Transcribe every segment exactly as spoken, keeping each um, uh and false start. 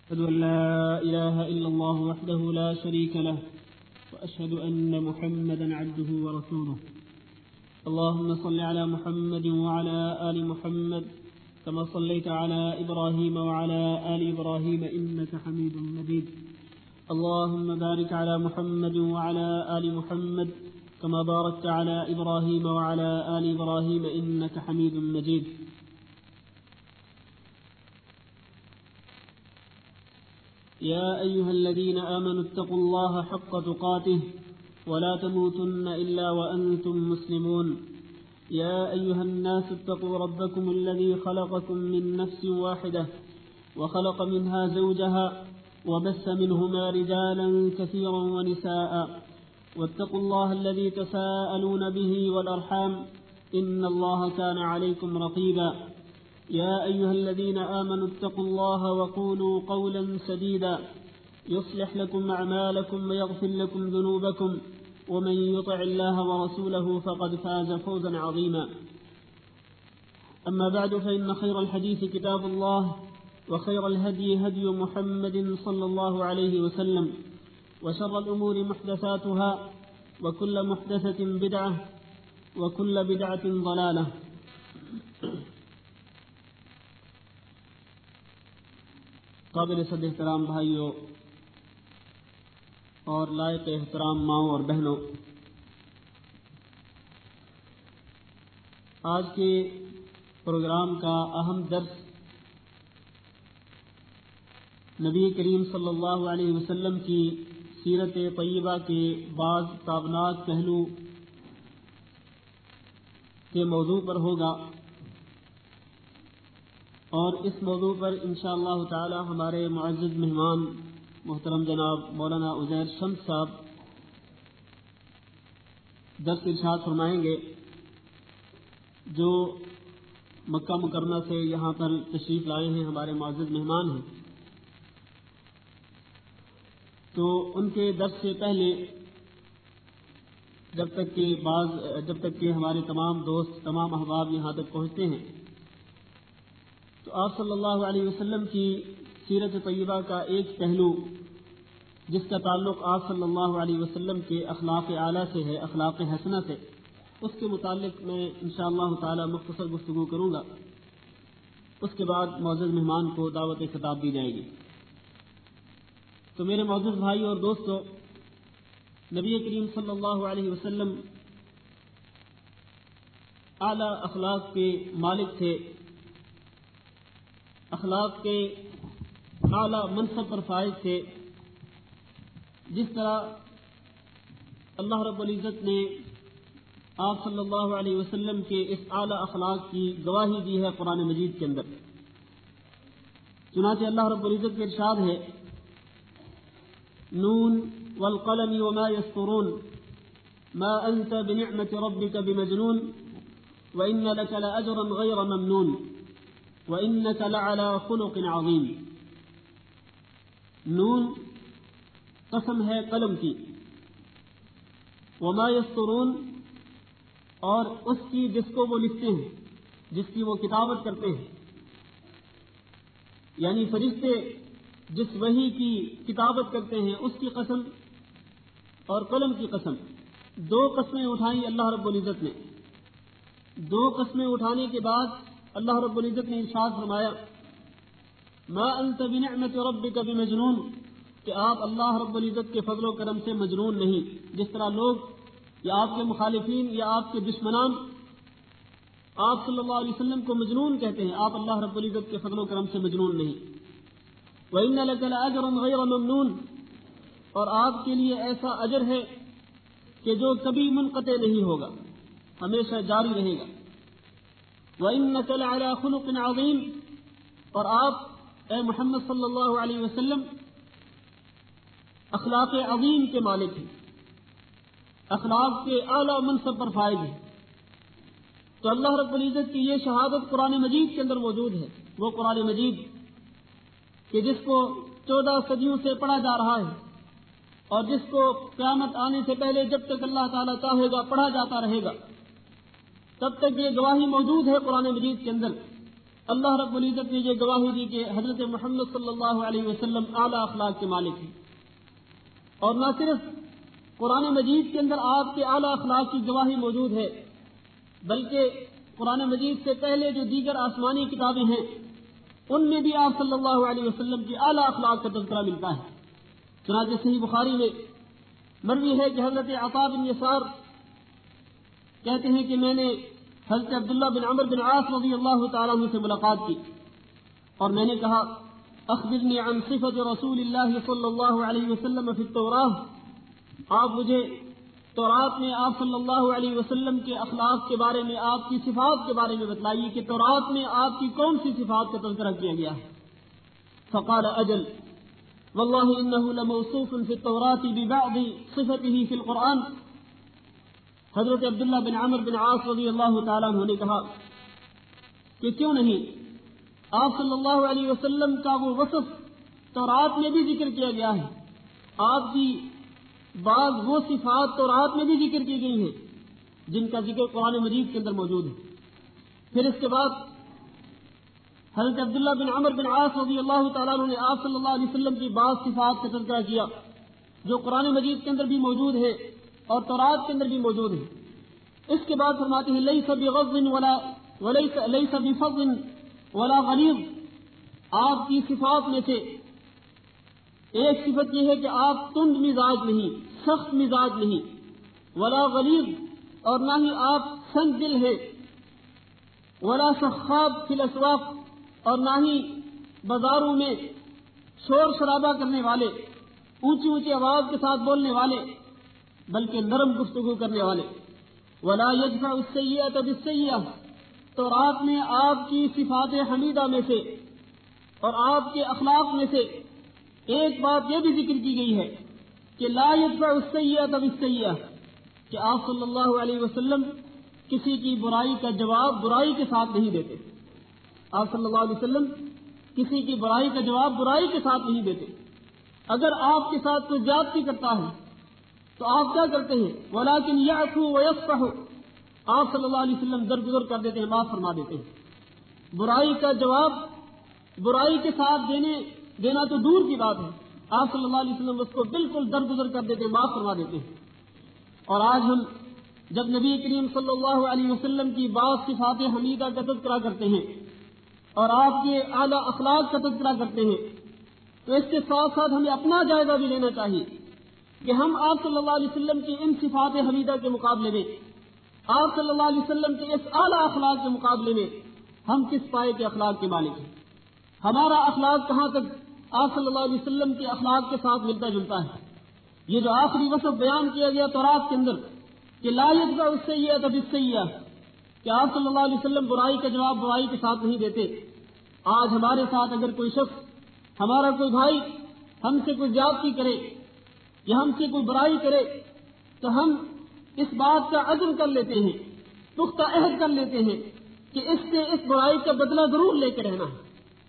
أشهد أن لا إله إلا الله وحده لا شريك له وأشهد أن محمدا عبده ورسوله. اللهم صل على محمد وعلى آل محمد كما صليت على إبراهيم وعلى آل إبراهيم إنك حميد مجيد. اللهم بارك على محمد وعلى آل محمد كما باركت على إبراهيم وعلى آل إبراهيم إنك حميد مجيد. يا أيها الذين آمنوا اتقوا الله حق تقاته ولا تموتن إلا وأنتم مسلمون. يا أيها الناس اتقوا ربكم الذي خلقكم من نفس واحدة وخلق منها زوجها وبث منهما رجالا كثيرا ونساء واتقوا الله الذي تساءلون به والأرحام إن الله كان عليكم رقيبا. يا أيها الذين آمنوا اتقوا الله وقولوا قولا سديدا يصلح لكم أعمالكم ويغفر لكم ذنوبكم ومن يطع الله ورسوله فقد فاز فوزا عظيما. أما بعد فإن خير الحديث كتاب الله وخير الهدي هدي محمد صلى الله عليه وسلم وشر الأمور محدثاتها وكل محدثة بدعة وكل بدعة ضلالة. قابل صد احترام بھائیوں اور لائق احترام ماؤں اور بہنوں، آج کے پروگرام کا اہم درس نبی کریم صلی اللہ علیہ وسلم کی سیرت طیبہ کے بعض تابناک پہلو کے موضوع پر ہوگا، اور اس موضوع پر انشاءاللہ تعالی ہمارے معزز مہمان محترم جناب مولانا عزیر شمس صاحب درس ارشاد فرمائیں گے، جو مکہ مکرمہ سے یہاں پر تشریف لائے ہیں، ہمارے معزز مہمان ہیں. تو ان کے درس سے پہلے جب تک کہ بعض جب تک کہ ہمارے تمام دوست تمام احباب یہاں تک پہنچتے ہیں، تو آپ صلی اللہ علیہ وسلم کی سیرت طیبہ کا ایک پہلو جس کا تعلق آپ صلی اللہ علیہ وسلم کے اخلاق اعلیٰ سے ہے، اخلاق حسنہ سے، اس کے متعلق میں انشاءاللہ تعالی مختصر گفتگو کروں گا. اس کے بعد معزز مہمان کو دعوت خطاب دی جائے گی. تو میرے معزز بھائی اور دوستو، نبی کریم صلی اللہ علیہ وسلم اعلیٰ اخلاق کے مالک تھے، اخلاق کے اعلیٰ منصب پر فائز تھے. جس طرح اللہ رب العزت نے آپ صلی اللہ علیہ وسلم کے اس اعلیٰ اخلاق کی گواہی دی ہے قرآن مجید کے اندر. چنانچہ اللہ رب العزت کے ارشاد ہے، نون والقلم وما يسطرون ما أنت بنعمة ربك بمجنون وإن لك لأجرا غير ممنون وإنك لعلى خلق عظيم. نون قسم ہے قلم کی، وما يسطرون اور اس کی جس کو وہ لکھتے ہیں، جس کی وہ کتابت کرتے ہیں، یعنی فرشتے جس وحی کی کتابت کرتے ہیں اس کی قسم اور قلم کی قسم. دو قسمیں اٹھائیں اللہ رب العزت نے. دو قسمیں اٹھانے کے بعد اللہ رب العزت نے ارشاد فرمایا، ما انت بنعمت ربک بمجنون، کہ آپ اللہ رب العزت کے فضل و کرم سے مجنون نہیں. جس طرح لوگ یا آپ کے مخالفین یا آپ کے دشمنان آپ صلی اللہ علیہ وسلم کو مجنون کہتے ہیں، آپ اللہ رب العزت کے فضل و کرم سے مجنون نہیں. وَإِنَّ لَكَ لَأَجْرًا غَيْرَ مَمْنُونٍ، اور آپ کے لیے ایسا اجر ہے کہ جو کبھی منقطع نہیں ہوگا، ہمیشہ جاری رہے گا. وَإِنَّكَ لَعَلَى خُلُقٍ عَظِيمٍ، اور آپ اے محمد صلی اللہ علیہ وسلم اخلاق عظیم کے مالک ہیں، اخلاق کے اعلیٰ منصب پر فائز ہیں. تو اللہ رب العزت کی یہ شہادت قرآن مجید کے اندر موجود ہے. وہ قرآن مجید کہ جس کو چودہ صدیوں سے پڑھا جا رہا ہے اور جس کو قیامت آنے سے پہلے جب تک اللہ تعالیٰ چاہے گا پڑھا جاتا رہے گا، تب تک یہ گواہی موجود ہے قرآن مجید کے اندر اللہ رب العزت نے یہ گواہی دی کہ حضرت محمد صلی اللہ علیہ وسلم اعلیٰ اخلاق کے مالک ہیں، اور نہ صرف قرآن مجید کے اندر آپ کے اعلیٰ اخلاق کی گواہی موجود ہے، بلکہ قرآن مجید سے پہلے جو دیگر آسمانی کتابیں ہیں ان میں بھی آپ صلی اللہ علیہ وسلم کی اعلیٰ اخلاق کا تذکرہ ملتا ہے۔ چنانچہ صحیح بخاری میں مروی ہے کہ حضرت عطا بن یسار کہتے ہیں کہ میں نے حضرت عبداللہ بن عمر بن عاص رضی اللہ تعالیٰ عنہ سے ملاقات کی اور میں نے کہا اخبرنی عن صفت رسول اللہ صلی اللہ علیہ وسلم فی التوراۃ، آپ مجھے تورات میں آپ صلی اللہ علیہ وسلم کے اخلاق کے بارے میں، آپ کی صفات کے بارے میں بتلائیے کہ تورات میں آپ کی کون سی صفات کا تذکرہ کیا گیا ہے۔ فقال اجل واللہ انہ لموصوف فی التوراۃ ببعض صفته فی القرآن۔ حضرت عبداللہ بن عمر بن عاص رضی اللہ تعالیٰ عنہ نے کہا کہ کیوں نہیں، آپ صلی اللہ علیہ وسلم کا وہ وصف تورات میں بھی ذکر کیا گیا ہے، آپ کی بعض وہ صفات تورات میں بھی ذکر کی گئی ہیں جن کا ذکر قرآن مجید کے اندر موجود ہے۔ پھر اس کے بعد حضرت عبداللہ بن عمر بن عاص رضی اللہ تعالیٰ عنہ نے آپ صلی اللہ علیہ وسلم کی بعض صفات کا تذکرہ کیا جو قرآن مجید کے اندر بھی موجود ہے اور تورات کے اندر بھی موجود ہے۔ اس کے بعد فرماتے ہیں لیس بغض ولا وليس ليس بفظ ولا غلیظ، آپ کی صفات میں سے ایک صفت یہ ہے کہ آپ تند مزاج نہیں، سخت مزاج نہیں، ولا غلیظ اور نہ ہی آپ سنگ دل ہے، ولا سخاب فی الاسواق اور نہ ہی بازاروں میں شور شرابہ کرنے والے، اونچی اونچی آواز کے ساتھ بولنے والے، بلکہ نرم گفتگو کرنے والے۔ ولا يدفع السيئة بالسيئة، تو رات میں آپ کی صفات حمیدہ میں سے اور آپ کے اخلاق میں سے ایک بات یہ بھی ذکر کی گئی ہے کہ لا يدفع السيئة بالسيئة، کہ آپ صلی اللہ علیہ وسلم کسی کی برائی کا جواب برائی کے ساتھ نہیں دیتے۔ آپ صلی اللہ علیہ وسلم کسی کی برائی کا جواب برائی کے ساتھ نہیں دیتے۔ اگر آپ کے ساتھ کوئی زیادتی کرتا ہے تو آپ کیا کرتے ہیں؟ ولیکن یعفو ویصفح، آپ صلی اللہ علیہ وسلم درگزر کر دیتے ہیں، معاف فرما دیتے ہیں۔ برائی کا جواب برائی کے ساتھ دینے دینا تو دور کی بات ہے، آپ صلی اللہ علیہ وسلم اس کو بالکل درگزر کر دیتے ہیں، معاف فرما دیتے ہیں۔ اور آج ہم جب نبی کریم صلی اللہ علیہ وسلم کی بعض صفات حمیدہ کا تذکرہ کرتے ہیں اور آپ کے اعلیٰ اخلاق کا تذکرہ کرتے ہیں تو اس کے ساتھ ساتھ ہمیں اپنا جائزہ بھی لینا چاہیے کہ ہم آپ صلی اللہ علیہ وسلم کی ان صفات حمیدہ کے مقابلے میں، آپ صلی اللہ علیہ وسلم کے اس اعلیٰ اخلاق کے مقابلے میں ہم کس پائے کے اخلاق کے مالک ہیں، ہمارا اخلاق کہاں تک آپ صلی اللہ علیہ وسلم کے اخلاق کے ساتھ ملتا جلتا ہے۔ یہ جو آخری وصف بیان کیا گیا تورات کے اندر کہ لا يدفع السيئة بالسيئة، کہ آپ صلی اللہ علیہ وسلم برائی کا جواب برائی کے ساتھ نہیں دیتے، آج ہمارے ساتھ اگر کوئی شخص، ہمارا کوئی بھائی ہم سے کوئی زیادتی کرے یا ہم سے کوئی برائی کرے تو ہم اس بات کا عزم کر لیتے ہیں، پختہ عہد کر لیتے ہیں کہ اس سے اس برائی کا بدلہ ضرور لے کے رہنا ہے،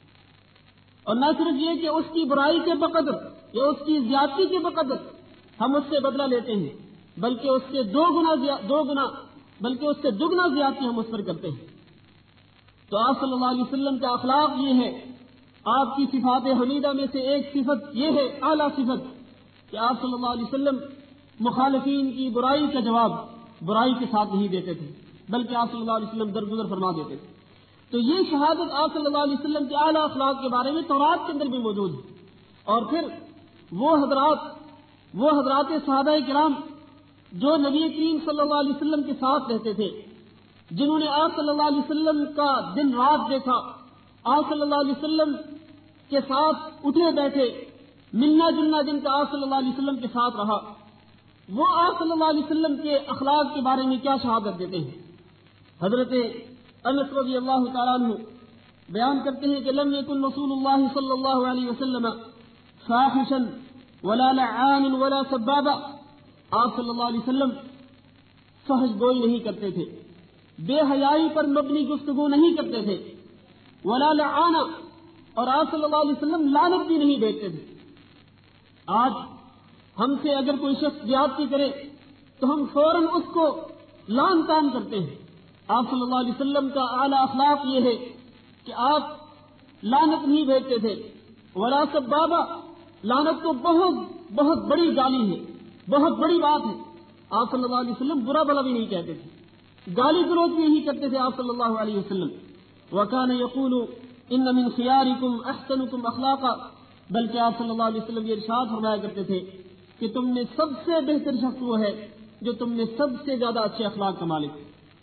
اور نہ صرف یہ کہ اس کی برائی کے بقدر یا اس کی زیادتی کے بقدر ہم اس سے بدلہ لیتے ہیں، بلکہ اس سے دو گنا دو گنا بلکہ اس سے دگنا زیادتی ہم اس پر کرتے ہیں۔ تو آپ صلی اللہ علیہ وسلم کا اخلاق یہ ہے، آپ کی صفات حمیدہ میں سے ایک صفت یہ ہے، اعلیٰ صفت، کہ آپ صلی اللہ علیہ وسلم مخالفین کی برائی کا جواب برائی کے ساتھ نہیں دیتے تھے، بلکہ آپ صلی اللہ علیہ وسلم درگزر فرما دیتے تھے۔ تو یہ شہادت آپ صلی اللہ علیہ وسلم کے اعلیٰ اخلاق کے بارے میں تورات کے اندر بھی موجود ہے۔ اور پھر وہ حضرات وہ حضرات صحابہ کرام جو نبی کریم صلی اللہ علیہ وسلم کے ساتھ رہتے تھے، جنہوں نے آپ صلی اللہ علیہ وسلم کا دن رات دیکھا، آپ صلی اللہ علیہ وسلم کے ساتھ اٹھے بیٹھے، ملنا جلنا جن کا آپ صلی اللہ علیہ وسلم کے ساتھ رہا، وہ آپ صلی اللہ علیہ وسلم کے اخلاق کے بارے میں کیا شہادت دیتے ہیں۔ حضرت انس رضی اللہ تعالیٰ عنہ بیان کرتے ہیں کہ لم یکن رسول اللہ صلی اللہ علیہ وسلم فاحشا ولا لعان ولا سبابا، آپ صلی اللہ علیہ وسلم فحش گوئی نہیں کرتے تھے، بے حیائی پر مبنی گفتگو نہیں کرتے تھے، ولا لعانا، اور آپ صلی اللہ علیہ وسلم لعنت بھی نہیں دیتے تھے۔ آج ہم سے اگر کوئی شخص زیادتی کرے تو ہم فوراً اس کو لعن طعن کرتے ہیں۔ آپ صلی اللہ علیہ وسلم کا اعلیٰ اخلاق یہ ہے کہ آپ لعنت نہیں بھیجتے تھے، ولا سبابا، لعنت تو بہت بہت بڑی گالی ہے، بہت بڑی بات ہے۔ آپ صلی اللہ علیہ وسلم برا بھلا بھی نہیں کہتے تھے، گالی گلوچ بھی نہیں کرتے تھے آپ صلی اللہ علیہ وسلم۔ وکان یقول ان من خیارکم احسنکم اخلاقا، بلکہ آپ صلی اللہ علیہ وسلم یہ ارشاد فرمایا کرتے تھے کہ تم میں سب سے بہتر شخص وہ ہے جو تم میں سب سے زیادہ اچھے اخلاق کا مالک ہے۔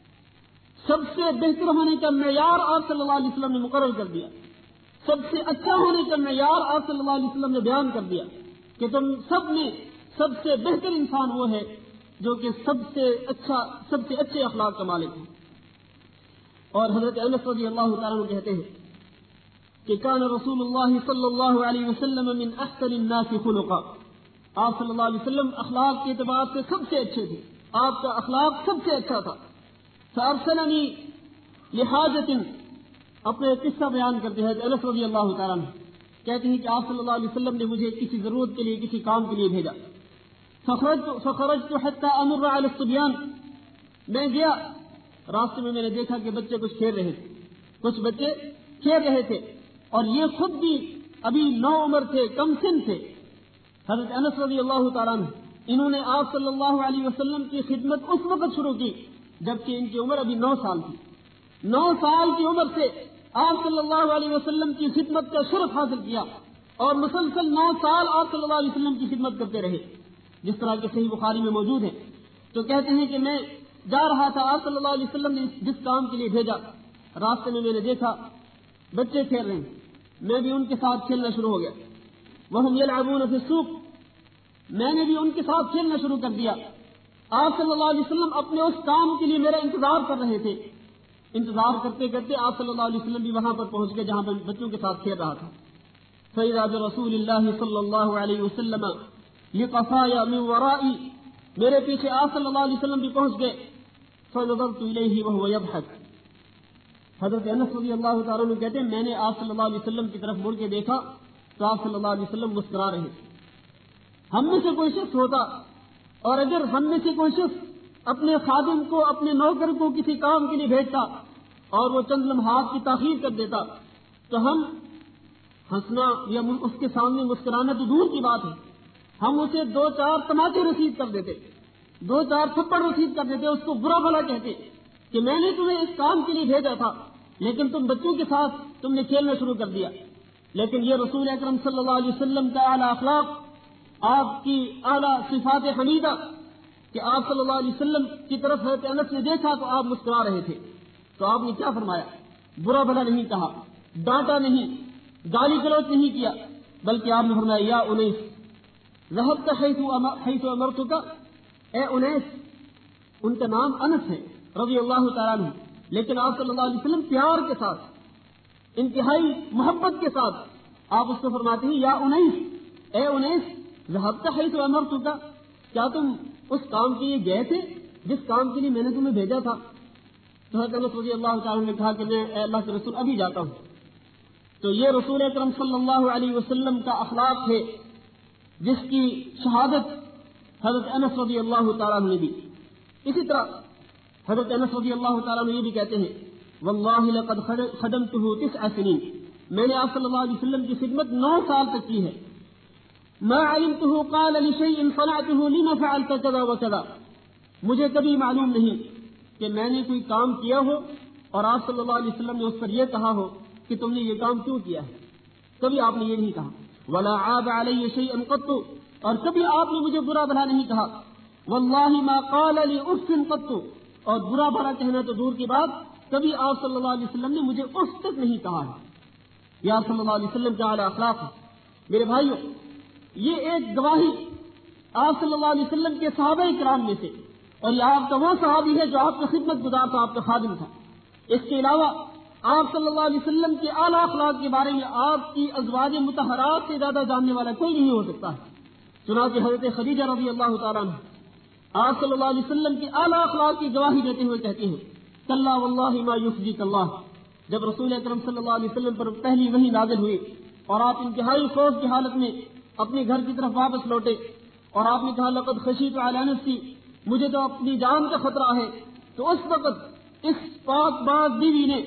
سب سے بہتر ہونے کا معیار آپ صلی اللہ علیہ وسلم نے مقرر کر دیا، سب سے اچھا ہونے کا معیار آپ صلی اللہ علیہ وسلم نے بیان کر دیا کہ تم سب میں سب سے بہتر انسان وہ ہے جو کہ سب سے اچھا سب سے اچھے اخلاق کا مالک ہے۔ اور حضرت انس رضی اللہ تعالیٰ عنہ کہتے ہیں کہ کان رسول اللہ صلی اللہ علیہ وسلم من احسن الناس خلقا، آپ صلی اللہ علیہ وسلم اخلاق کے اعتبار سے سب سے اچھے تھے، آپ کا اخلاق سب سے اچھا تھا۔ فارسلنی لحاجت، اپنے قصہ بیان کرتے ہیں انس رضی اللہ تعالیٰ عنہ کہتے ہیں کہ آپ صلی اللہ علیہ وسلم نے مجھے کسی ضرورت کے لیے کسی کام کے لیے بھیجا، فخرجت فخرجت حتى امر على الصبيان، میں گیا، راستے میں میں نے دیکھا کہ بچے کچھ کھیل رہے تھے، کچھ بچے کھیل رہے تھے اور یہ خود بھی ابھی نو عمر تھے، کم سن تھے۔ حضرت انس رضی اللہ تعالیٰ عنہ انہوں نے آپ صلی اللہ علیہ وسلم کی خدمت اس وقت شروع کی جبکہ ان کی عمر ابھی نو سال تھی۔ نو سال کی عمر سے آپ صلی اللہ علیہ وسلم کی خدمت کا شرف حاصل کیا اور مسلسل نو سال آپ صلی اللہ علیہ وسلم کی خدمت کرتے رہے، جس طرح کہ صحیح بخاری میں موجود ہے۔ تو کہتے ہیں کہ میں جا رہا تھا، آپ صلی اللہ علیہ وسلم نے جس کام کے لیے بھیجا، راستے میں میں نے دیکھا بچے کھیل رہے ہیں، میں بھی ان کے ساتھ کھیلنا شروع ہو گیا۔ وہم یلعبون فی السوق، میں نے بھی ان کے ساتھ کھیلنا شروع کر دیا۔ آپ صلی اللہ علیہ وسلم اپنے اس کام کے لیے میرا انتظار کر رہے تھے، انتظار کرتے کرتے آپ صلی اللہ علیہ وسلم بھی وہاں پر پہنچ گئے جہاں میں بچوں کے ساتھ کھیل رہا تھا۔ فإذا برسول اللہ صلی اللہ علیہ وسلم لقفایا من ورائی، میرے پیچھے آپ صلی اللہ علیہ وسلم بھی پہنچ گئے۔ فنظرت الیہ وهو یضحک، حضرت انس رضی اللہ تعالیٰ عنہ کہتے ہیں میں نے آپ صلی اللہ علیہ وسلم کی طرف مڑ کے دیکھا تو آپ صلی اللہ علیہ وسلم مسکرا رہے تھے۔ ہم میں سے کوئی شخص ہوتا اور اگر ہم میں سے کوئی شخص اپنے خادم کو، اپنے نوکر کو کسی کام کے لیے بھیجتا اور وہ چند لمحات کی تاخیر کر دیتا تو ہم ہنسنا یا اس کے سامنے مسکرانا تو دور کی بات ہے، ہم اسے دو چار تماچے رسید کر دیتے، دو چار تھپڑ رسید کر دیتے، اس کو برا بھلا کہتے کہ میں نے تمہیں اس کام کے لیے بھیجا تھا لیکن تم بچوں کے ساتھ تم نے کھیلنا شروع کر دیا۔ لیکن یہ رسول اکرم صلی اللہ علیہ وسلم کا اعلیٰ اخلاق، آپ کی اعلیٰ صفات حمیدہ کہ آپ صلی اللہ علیہ وسلم کی طرف حضرت انس نے دیکھا تو آپ مسکرا رہے تھے، تو آپ نے کیا فرمایا؟ برا بھلا نہیں کہا، ڈانٹا نہیں، گالی گلوچ نہیں کیا، بلکہ آپ نے فرمایا یا انیس ذهبت حيث امرتك، اے انیس، ان کا نام انس ہے رضی اللہ تعالیٰ عنہ، لیکن آپ صلی اللہ علیہ وسلم پیار کے ساتھ، انتہائی محبت کے ساتھ آپ اس کو فرماتے ہیں یا انیس، اے انیس ذهبت حيث امرتك، کیا تم اس کام کے لیے گئے تھے جس کام کے لیے میں نے تمہیں بھیجا تھا؟ تو حضرت انس رضی اللہ تعالیٰ نے کہا کہ میں اے اللہ کے رسول ابھی جاتا ہوں۔ تو یہ رسول اکرم صلی اللہ علیہ وسلم کا اخلاق ہے جس کی شہادت حضرت انس رضی اللہ تعالیٰ نے دی۔ اسی طرح حضرت انس رضی اللہ تعالیٰ نے یہ بھی کہتے ہیں واللہ لقد خدمته تسع سنین، میں نے آپ صلی اللہ علیہ وسلم کی خدمت نو سال تک کی ہے۔ ما علمته قال لشيء صنعته لما فعلت كذا وكذا، مجھے کبھی معلوم نہیں کہ میں نے کوئی کام کیا ہو اور آپ صلی اللہ علیہ وسلم نے اس پر یہ کہا ہو کہ تم نے یہ کام کیوں کیا ہے، کبھی آپ نے یہ نہیں کہا۔ ولا عاب علی شيئا قط، اور کبھی آپ نے مجھے برا بھلا نہیں کہا۔ واللہ ما قال لي اف قط، اور برا بھلا کہنا تو دور کی بات، کبھی آپ صلی اللہ علیہ وسلم نے مجھے اف تک نہیں کہا ہے۔ یا صلی اللہ علیہ وسلم کا اعلیٰ اخلاق ہے۔ میرے بھائیوں، یہ ایک گواہی آپ صلی اللہ علیہ وسلم کے صحابہ کرام میں سے، اور یہ آپ کا وہ صحابی ہے جو آپ کا خدمت گزار تھا، آپ کا خادم تھا۔ اس کے علاوہ آپ صلی اللہ علیہ وسلم کے اعلیٰ اخلاق کے بارے میں آپ کی ازواج مطہرات سے زیادہ جاننے والا کوئی نہیں ہو سکتا ہے۔ چنانچہ حضرت خدیجہ رضی اللہ تعالیٰ عنہ آپ صلی اللہ علیہ وسلم کے اعلیٰ اخلاق کی گواہی دیتے ہوئے کہتے ہیں کلا واللہ ما یخزیک اللہ، جب رسول اکرم صلی اللہ علیہ وسلم پر پہلی وحی نازل ہوئی اور آپ انتہائی خوف کی حالت میں اپنے گھر کی طرف واپس لوٹے اور آپ نے کہا لقد خشیت علی نفسی، مجھے تو اپنی جان کا خطرہ ہے، تو اس وقت اس پاک باز بیوی نے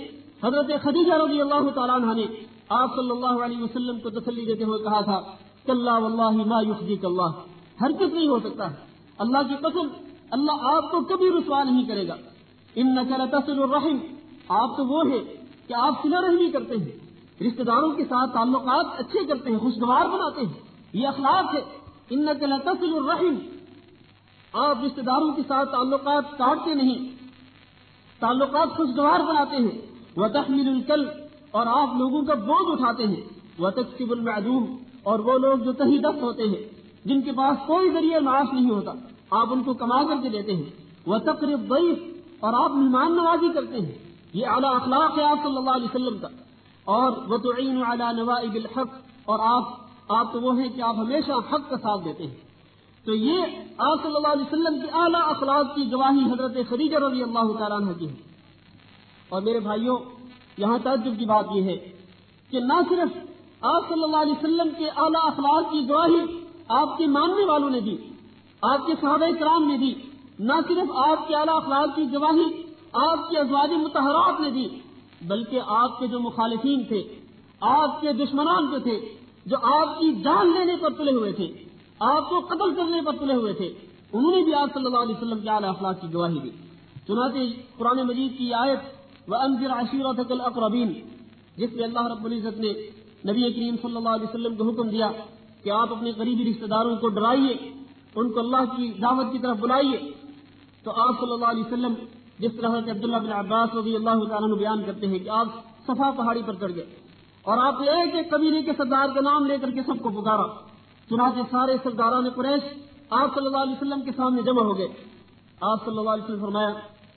حضرت خدیجہ رضی اللہ تعالیٰ عنہ نے آپ صلی اللہ علیہ وسلم کو تسلی دیتے ہوئے کہا تھا کلا واللہ ما یخزیک اللہ، ہرگز نہیں ہو سکتا ہے، اللہ کی قسم اللہ آپ کو کبھی رسوا نہیں کرے گا۔ انک لتصل الرحم، آپ تو وہ ہے کہ آپ صلہ رحمی کرتے ہیں، رشتہ داروں کے ساتھ تعلقات اچھے کرتے ہیں، خوشگوار بناتے ہیں، یہ اخلاق ہے۔ انک لتصل الرحم، آپ رشتہ داروں کے ساتھ تعلقات کاٹتے نہیں، تعلقات خوشگوار بناتے ہیں۔ وتحمل الکل، اور آپ لوگوں کا بوجھ اٹھاتے ہیں۔ وتکسب المعدوم، اور وہ لوگ جو تہی دست ہوتے ہیں، جن کے پاس کوئی ذریعہ معاش نہیں ہوتا، آپ ان کو کما کر کے دیتے ہیں۔ وتقری الضیف، اور آپ مہمان نوازی کرتے ہیں، یہ اعلیٰ اخلاق ہے آپ صلی اللہ علیہ وسلم کا۔ اور وتعین علی نوائب الحق، اور آپ آپ تو وہ ہیں کہ آپ ہمیشہ حق کا ساتھ دیتے ہیں۔ تو یہ آپ صلی اللہ علیہ وسلم کی اعلیٰ اخلاق کی گواہی حضرت خدیجہ رضی اللہ تعالیٰ عنہ کی ہے۔ اور میرے بھائیوں، یہاں تعجب کی بات یہ ہے کہ نہ صرف آپ صلی اللہ علیہ وسلم کے اعلیٰ اخلاق کی گواہی آپ کے ماننے والوں نے دی، آپ کے صحابہ کرام نے دی، نہ صرف آپ کے اعلیٰ اخلاق کی گواہی آپ کے ازواج مطہرات نے دی، بلکہ آپ کے جو مخالفین تھے، آپ کے دشمنان جو تھے، جو آپ کی جان لینے پر تلے ہوئے تھے، آپ کو قتل کرنے پر تلے ہوئے تھے، انہوں نے بھی آپ صلی اللہ علیہ وسلم کے اعلیٰ اخلاق کی گواہی دی۔ چنانچہ قرآن مجید کی آیت وَأَنذِرْ عَشِيرَتَكَ الْأَقْرَبِينَ، جس میں اللہ رب العزت نے نبی کریم صلی اللہ علیہ وسلم کو حکم دیا کہ آپ اپنے قریبی رشتہ داروں کو ڈرائیے، ان کو اللہ کی دعوت کی طرف بلائیے، تو آپ صلی اللہ علیہ وسلم جس طرح سے عبداللہ بن عباس رضی اللہ تعالیٰ عنہ بیان کرتے ہیں کہ آپ صفا پہاڑی پر چڑھ گئے اور آپ نے ایک ایک قبیلے کے سردار کا نام لے کر کے سب کو پکارا، چنانچہ سارے سرداران قریش آپ صلی اللہ علیہ وسلم کے سامنے جمع ہو گئے۔ آپ صلی اللہ علیہ وسلم فرمایا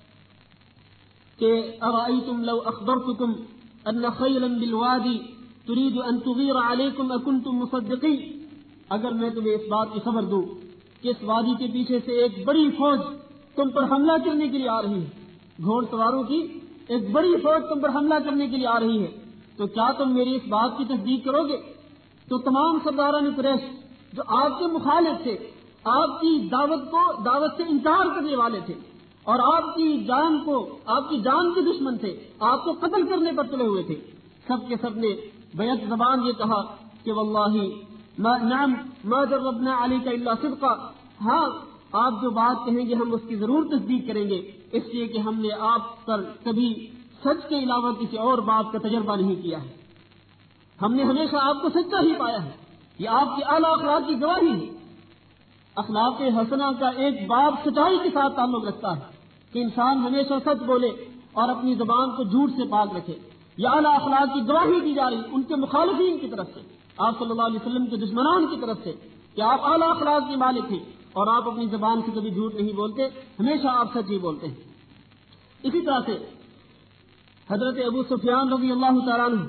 کہ ارأیتم لو اخبرتکم ان خیلا بالوادی ترید ان تغیر علیکم اکنتم مصدقین، اگر میں تمہیں اس بات کی خبر دوں کہ اس وادی کے پیچھے سے ایک بڑی فوج تم پر حملہ کرنے کے لیے آ رہی ہے، گھوڑ سواروں کی ایک بڑی فوج تم پر حملہ کرنے کے لیے آ رہی ہے، تو کیا تم میری اس بات کی تصدیق کرو گے؟ تو تمام سرداران قریش جو آپ کے مخالف تھے، آپ کی دعوت کو دعوت سے انکار کرنے والے تھے اور آپ کی جان کو آپ کی جان کے دشمن تھے، آپ کو قتل کرنے پر تلے ہوئے تھے، سب کے سب نے بیعت زبان یہ کہا کہ واللہ ما نعم ما جربنا علیک الا صدقا، ہاں آپ جو بات کہیں گے ہم اس کی ضرور تصدیق کریں گے، اس لیے کہ ہم نے آپ پر کبھی سچ کے علاوہ کسی اور بات کا تجربہ نہیں کیا ہے، ہم نے ہمیشہ آپ کو سچا ہی پایا ہے، یہ آپ کی اعلیٰ اخلاق کی گواہی ہے۔ اخلاق حسنہ کا ایک باب سچائی کے ساتھ تعلق رکھتا ہے کہ انسان ہمیشہ سچ بولے اور اپنی زبان کو جھوٹ سے پاک رکھے، یہ اعلیٰ اخلاق کی گواہی دی جا رہی ان کے مخالفین کی طرف سے، آپ صلی اللہ علیہ وسلم کے دشمنان کی طرف سے کہ آپ اعلیٰ اخلاق کے مالک ہیں اور آپ اپنی زبان سے کبھی جھوٹ نہیں بولتے، ہمیشہ آپ سچ ہی بولتے ہیں۔ اسی طرح سے حضرت ابو سفیان رضی اللہ تعالیٰ عنہ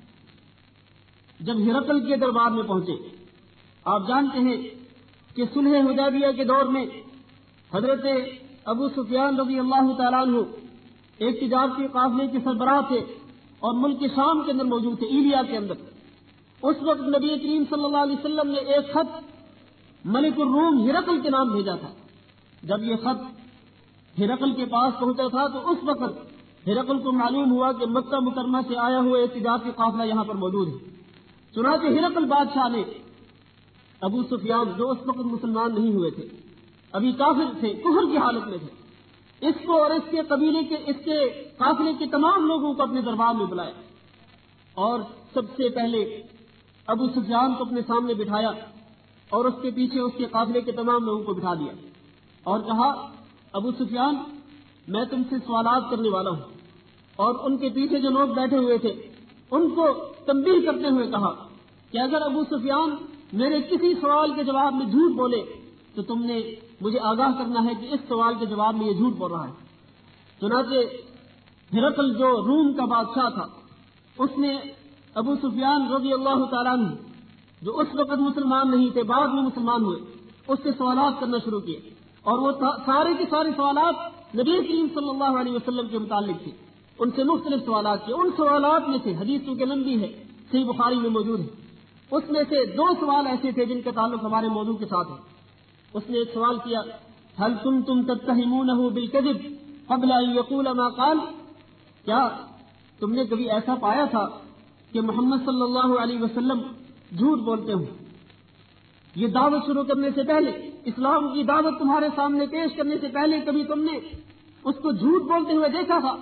جب ہرقل کے دربار میں پہنچے، آپ جانتے ہیں کہ صلح حدیبیہ کے دور میں حضرت ابو سفیان رضی اللہ تعالیٰ عنہ ایک تجارتی قافلے کے سربراہ تھے اور ملک شام کے اندر موجود تھے، ایلیا کے اندر۔ اس وقت نبی کریم صلی اللہ علیہ وسلم نے ایک خط ملک الروم ہرقل کے نام بھیجا تھا۔ جب یہ خط ہرقل کے پاس پہنچا تھا تو اس وقت ہرقل کو معلوم ہوا کہ مکہ مکرمہ سے آیا ہوا ایک تجارتی قافلہ یہاں پر موجود ہے، چنانچہ ہرقل بادشاہ نے ابو سفیان جو اس وقت مسلمان نہیں ہوئے تھے، ابھی کافر تھے، کفر کی حالت میں تھے، اس کو اور اس کے قبیلے کے اس کے قافلے کے تمام لوگوں کو اپنے دربار میں بلایا اور سب سے پہلے ابو سفیان کو اپنے سامنے بٹھایا اور اس کے پیچھے اس کے قافلے کے تمام لوگوں کو بٹھا دیا اور کہا ابو سفیان میں تم سے سوالات کرنے والا ہوں، اور ان کے پیچھے جو لوگ بیٹھے ہوئے تھے ان کو تنبیہ کرتے ہوئے کہا کہ اگر ابو سفیان میرے کسی سوال کے جواب میں جھوٹ بولے تو تم نے مجھے آگاہ کرنا ہے کہ اس سوال کے جواب میں یہ جھوٹ بول رہا ہے۔ چنانچہ ہرقل جو روم کا بادشاہ تھا اس نے ابو سفیان رضی اللہ تعالیٰ عنہ جو اس وقت مسلمان نہیں تھے، بعد میں مسلمان ہوئے، اس سے سوالات کرنا شروع کیے اور وہ سارے کے سارے سوالات نبی کریم صلی اللہ علیہ وسلم کے متعلق تھے، ان سے مختلف سوالات کیے۔ ان سوالات میں سے حدیث چونکہ لمبی ہے، صحیح بخاری میں موجود ہے، اس میں سے دو سوال ایسے تھے جن کا تعلق ہمارے موضوع کے ساتھ ہے۔ اس نے ایک سوال کیا هل كنتم تتهمونه بالكذب قبل ان يقول ما قال، کیا تم نے کبھی ایسا پایا تھا کہ محمد صلی اللہ علیہ وسلم جھوٹ بولتے ہوں؟ یہ دعوت شروع کرنے سے پہلے، اسلام کی دعوت تمہارے سامنے پیش کرنے سے پہلے کبھی تم نے اس کو جھوٹ بولتے ہوئے دیکھا تھا؟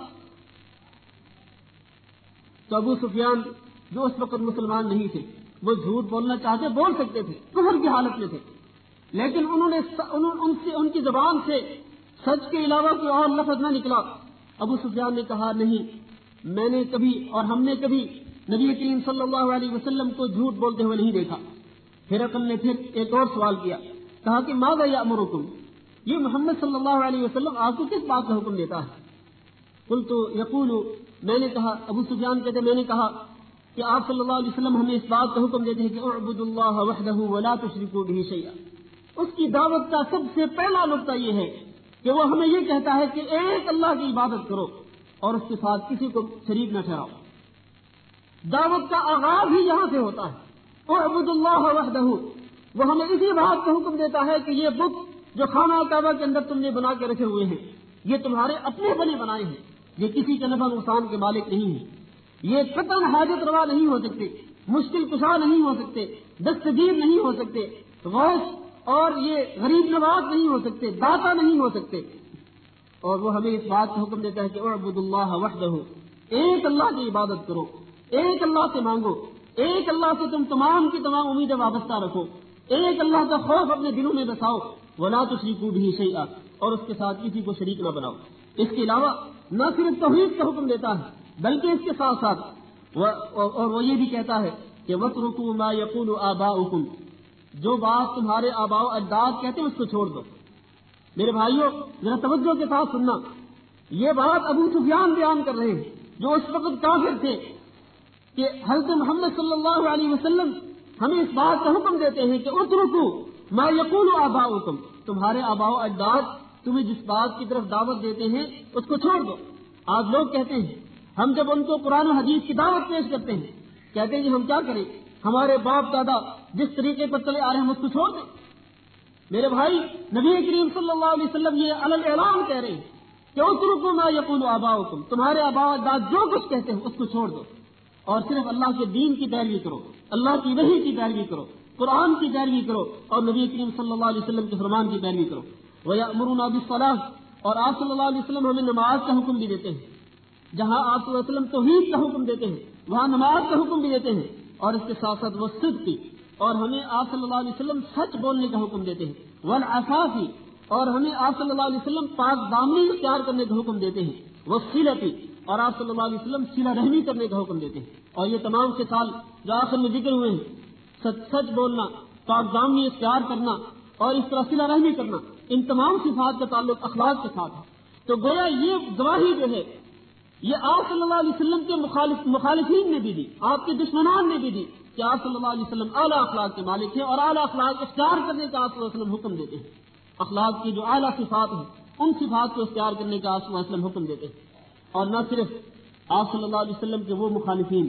تو ابو سفیان جو اس وقت مسلمان نہیں تھے، وہ جھوٹ بولنا چاہتے بول سکتے تھے، کفر کی حالت میں تھے، لیکن انہوں نے ان سے ان کی زبان سے سچ کے علاوہ کوئی اور لفظ نہ نکلا۔ ابو سفیان نے کہا نہیں، میں نے کبھی اور ہم نے کبھی نبی کریم صلی اللہ علیہ وسلم کو جھوٹ بولتے ہوئے نہیں دیکھا۔ ہرقل نے پھر ایک اور سوال کیا، کہا کہ ماذا یأمرکم، یہ محمد صلی اللہ علیہ وسلم آپ کو کس بات کا حکم دیتا ہے؟ قلت یقول، میں نے کہا، ابو سفیان کہتے میں نے کہا کہ آپ صلی اللہ علیہ وسلم ہمیں اس بات کا حکم دیتے ہیں کہ اعبدوا اللہ وحدہ ولا تشرکوا بہ شیئا۔ اس کی دعوت کا سب سے پہلا نقطہ یہ ہے کہ وہ ہمیں یہ کہتا ہے کہ ایک اللہ کی عبادت کرو اور اس کے ساتھ کسی کو شریک نہ ٹھہراؤ۔ دعوت کا آغاز ہی یہاں سے ہوتا ہے، اعبدوا اللہ وحدہ۔ وہ ہمیں اسی بات کا حکم دیتا ہے کہ یہ بت جو خانہ کعبہ کے اندر تم نے بنا کے رکھے ہوئے ہیں، یہ تمہارے اپنے بنے بنائے ہیں، یہ کسی کے نفع نقصان کے مالک نہیں ہیں، یہ قطعاً حاجت روا نہیں ہو سکتے، مشکل کشا نہیں ہو سکتے، دستگیر نہیں ہو سکتے، غوث اور یہ غریب نواز نہیں ہو سکتے، داتا نہیں ہو سکتے۔ اور وہ ہمیں اس بات کا حکم دیتا ہے کہ اعبدوا اللہ وحدہ، ایک اللہ کی عبادت کرو، ایک اللہ سے مانگو، ایک اللہ سے تم تمام کی تمام امیدیں وابستہ رکھو، ایک اللہ کا خوف اپنے دلوں میں بساؤ، ولا تشرکوا بہ شیئا، اور اس کے ساتھ کسی کو شریک نہ بناؤ۔ اس کے علاوہ نہ صرف توحید کا حکم دیتا ہے بلکہ اس کے ساتھ ساتھ اور وہ یہ بھی کہتا ہے کہ وَاتْرُكُوا مَا يَقُولُ آبَاؤُكُمْ، جو بات تمہارے آباء و اجداد کہتے ہیں اس کو چھوڑ دو۔ میرے بھائیوں ذرا توجہ کے ساتھ سننا، یہ بات ابو سفیان بیان کر رہے ہیں جو اس وقت کافر تھے کہ حضرت محمد صلی اللہ علیہ وسلم ہمیں اس بات کا حکم دیتے ہیں کہ اترکوا ما یقول آباؤکم، تمہارے آباء و اجداد تمہیں جس بات کی طرف دعوت دیتے ہیں اس کو چھوڑ دو۔ آج لوگ کہتے ہیں، ہم جب ان کو قرآن و حدیث کی دعوت پیش کرتے ہیں کہتے ہیں کہ ہم کیا کریں، ہمارے باپ دادا جس طریقے پر چلے آ رہے ہیں ہم اس کو چھوڑ دیں۔ میرے بھائی نبی کریم صلی اللہ علیہ وسلم یہ علی الاعلان کہہ رہے ہیں کہ اترکوا ما یقول آباؤکم، تمہارے آباء و اجداد جو کچھ کہتے ہیں اس کو چھوڑ دو اور صرف اللہ کے دین کی پیروی کرو، اللہ کی وحی کی پیروی کرو، قرآن کی پیروی کرو اور نبی کریم صلی اللہ علیہ وسلم کے فرمان کی پیروی کرو۔ وَيَأْمُرُونَا بِالصَّلَاةِ، اور آپ صلی اللہ علیہ وسلم ہمیں نماز کا حکم بھی دیتے ہیں۔ جہاں آپ صلی اللہ علیہ وسلم توحید کا حکم دیتے ہیں وہاں نماز کا حکم بھی دیتے ہیں، اور اس کے ساتھ ساتھ وہ صدق کی، اور ہمیں آپ صلی اللہ علیہ وسلم سچ بولنے کا حکم دیتے ہیں، والعفافی، اور ہمیں آپ صلی اللہ علیہ وسلم پاک دامنی اختیار کرنے کا حکم دیتے ہیں، والصلتی، اور آپ صلی اللہ علیہ وسلم صلہ رحمی کرنے کا حکم دیتے ہیں۔ اور یہ تمام خصال جو آخر میں ذکر ہوئے ہیں، سچ سچ بولنا، پاک دامنی اختیار کرنا اور اس طرح صلہ رحمی کرنا، ان تمام صفات کا تعلق اخلاق کے ساتھ ہے۔ تو گویا یہ گواہی جو ہے یہ آپ صلی اللہ علیہ وسلم کے مخالف مخالفین نے بھی دی، آپ کے دشمنان نے بھی دی کہ آپ صلی اللہ علیہ وسلم اعلیٰ اخلاق کے مالک ہیں اور اعلیٰ اخلاق اختیار کرنے کا آپ صلی اللہ علیہ وسلم حکم دیتے ہیں۔ اخلاق کی جو اعلیٰ صفات ہیں ان صفات کو اختیار کرنے کا آپ صلی اللہ علیہ وسلم حکم دیتے ہیں۔ اور نہ صرف آپ صلی اللہ علیہ وسلم کے وہ مخالفین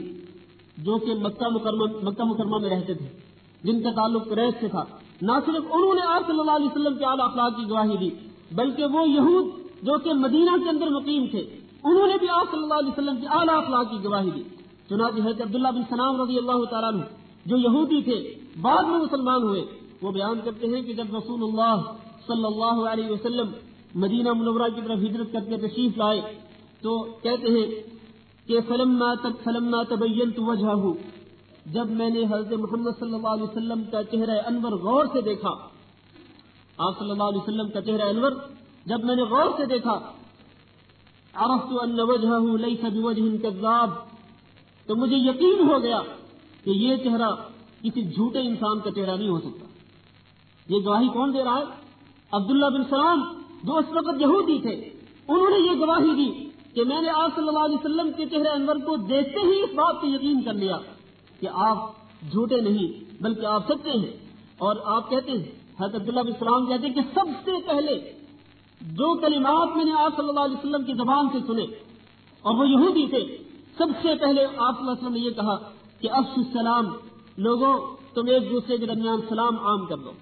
جو کہ مکہ مکرمہ مکہ مکرمہ میں رہتے تھے، جن کا تعلق قریش سے تھا، نہ صرف انہوں نے آپ صلی اللہ علیہ وسلم کے اعلیٰ اخلاق کی گواہی دی بلکہ وہ یہود جو کہ مدینہ کے اندر مقیم تھے انہوں نے بھی آپ صلی اللہ علیہ وسلم کے اعلیٰ اخلاق کی گواہی دی۔ چنانچہ حضرت عبداللہ بن سلام رضی اللہ تعالیٰ عنہ جو یہودی تھے بعد میں مسلمان ہوئے، وہ بیان کرتے ہیں کہ جب رسول اللہ صلی اللہ علیہ وسلم مدینہ منورہ کی طرف ہجرت کر کے تشریف لائے تو کہتے ہیں کہ فلما فلما تبینت وجہہ، جب میں نے حضرت محمد صلی اللہ علیہ وسلم کا چہرہ انور غور سے دیکھا، آپ صلی اللہ علیہ وسلم کا چہرہ انور جب میں نے غور سے دیکھا، عرفت ان وجہہ لیس بوجہ کذاب، تو مجھے یقین ہو گیا کہ یہ چہرہ کسی جھوٹے انسان کا چہرہ نہیں ہو سکتا۔ یہ گواہی کون دے رہا ہے؟ عبداللہ بن سلام جو اس وقت یہودی تھے، انہوں نے یہ گواہی دی کہ میں نے آپ صلی اللہ علیہ وسلم کے چہرہ انور کو دیکھتے ہی اس بات پہ یقین کر لیا کہ آپ جھوٹے نہیں بلکہ آپ سچے ہیں۔ اور آپ کہتے ہیں، حضرت عبداللہ بن سلام کہتے ہیں کہ سب سے پہلے جو کلمات میں نے آپ صلی اللہ علیہ وسلم کی زبان سے سنے اور وہ یہودی تھے، سب سے پہلے آپ صلی اللہ علیہ وسلم نے یہ کہا کہ افشوا السلام، لوگوں تم ایک دوسرے کے درمیان سلام عام کر دو،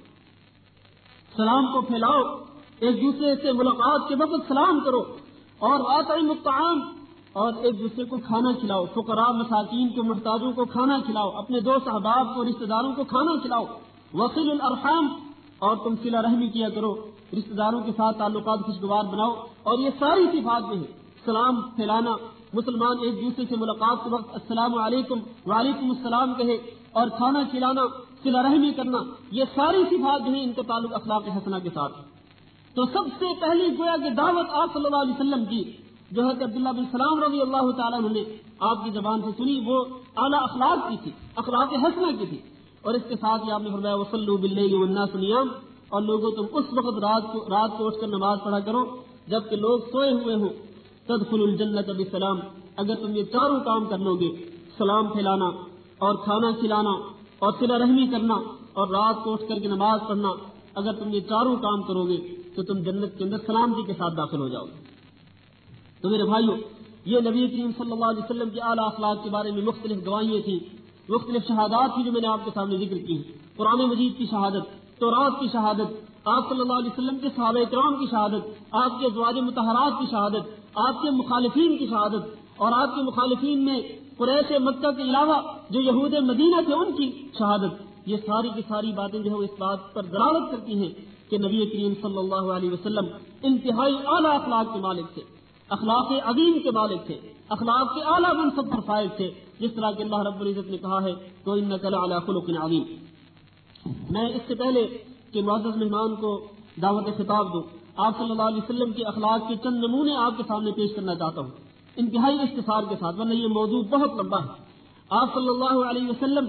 سلام کو پھیلاؤ، ایک دوسرے سے ملاقات کے وقت سلام کرو، اور اطعموا الطعام، اور ایک دوسرے کو کھانا کھلاؤ، فقراء مساکین کو محتاجوں کو کھانا کھلاؤ، اپنے دوست احباب کو رشتہ داروں کو کھانا کھلاؤ، وصل الارحام اور تم صلہ رحمی کیا کرو، رشتہ داروں کے ساتھ تعلقات خوشگوار بناؤ. اور یہ ساری صفات جو ہے، سلام پھیلانا، مسلمان ایک دوسرے سے ملاقات کے وقت السلام علیکم وعلیکم السلام کہے، اور کھانا کھلانا، صلہ رحمی کرنا، یہ ساری صفات جو ہیں ان کا تعلق اخلاق حسنہ کے ساتھ. تو سب سے پہلی گویا کہ دعوت آپ صلی اللہ علیہ وسلم کی جو ہے کہ عبداللہ بن سلام رضی اللہ تعالیٰ عنہ نے آپ کی زبان سے سنی، وہ اعلیٰ اخلاق کی تھی، اخلاق حسنہ کی تھی. اور اس کے ساتھ ہی آپ نے فرمایا وصلوا باللیل والناس نیام، اور لوگوں تم اس وقت رات کو رات کو اٹھ کر نماز پڑھا کرو جبکہ لوگ سوئے ہوئے ہوں. تدخلوا الجنۃ بسلام، اگر تم یہ چاروں کام کر لو گے، سلام پھیلانا اور کھانا کھلانا اور صلہ رحمی کرنا اور رات کو اٹھ کر کے نماز پڑھنا، اگر تم یہ چاروں کام کرو گے تو تم جنت کے اندر سلامتی کے ساتھ داخل ہو جاؤ گے. تو میرے بھائیوں، یہ نبی کریم صلی اللہ علیہ وسلم کے اعلیٰ اخلاق کے بارے میں مختلف گواہیاں تھیں، مختلف شہادات تھیں جو میں نے آپ کے سامنے ذکر کی ہیں. قرآن مجید کی شہادت، تورات کی شہادت، آپ صلی اللہ علیہ وسلم کے صحابہ کرام کی شہادت، آپ کے ازواج مطہرات کی شہادت، آپ کے مخالفین کی شہادت، اور آپ کے مخالفین میں قریش مکہ کے علاوہ جو یہود مدینہ تھے ان کی شہادت. یہ ساری کی ساری باتیں جو ہے اس بات پر دلالت کرتی ہیں کہ نبی کریم صلی اللہ علیہ وسلم انتہائی اعلیٰ اخلاق کے مالک تھے، اخلاق عظیم کے مالک تھے، اخلاق کے اعلیٰ منصب پر فائز تھے، جس طرح کہ اللہ رب العزت نے کہا ہے تو انک لعلی خلق عظیم. میں اس سے پہلے کہ معزز مہمان کو دعوت خطاب دوں، آپ صلی اللہ علیہ وسلم کے اخلاق کے چند نمونے آپ کے سامنے پیش کرنا چاہتا ہوں انتہائی اختصار کے ساتھ، ورنہ یہ موضوع بہت لمبا ہے. آپ صلی اللہ علیہ وسلم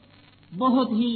بہت ہی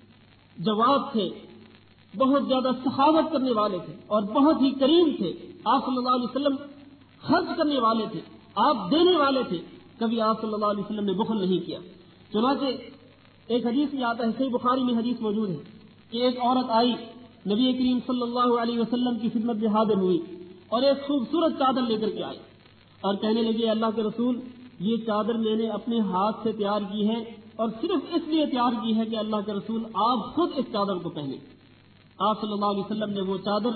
جواد تھے، بہت زیادہ سخاوت کرنے والے تھے اور بہت ہی کریم تھے. آپ صلی اللہ علیہ وسلم خرچ کرنے والے تھے، آپ دینے والے تھے، کبھی آپ صلی اللہ علیہ وسلم نے بخل نہیں کیا. چنانچہ ایک حدیث میں آتا ہے، صحیح بخاری میں حدیث موجود ہے کہ ایک عورت آئی نبی کریم صلی اللہ علیہ وسلم کی خدمت میں حاضر ہوئی اور ایک خوبصورت چادر لے کر کے آئی اور کہنے لگی اللہ کے رسول، یہ چادر میں نے اپنے ہاتھ سے تیار کی ہے اور صرف اس لیے تیار کی ہے کہ اللہ کے رسول آپ خود اس چادر کو پہنیں. آپ صلی اللہ علیہ وسلم نے وہ چادر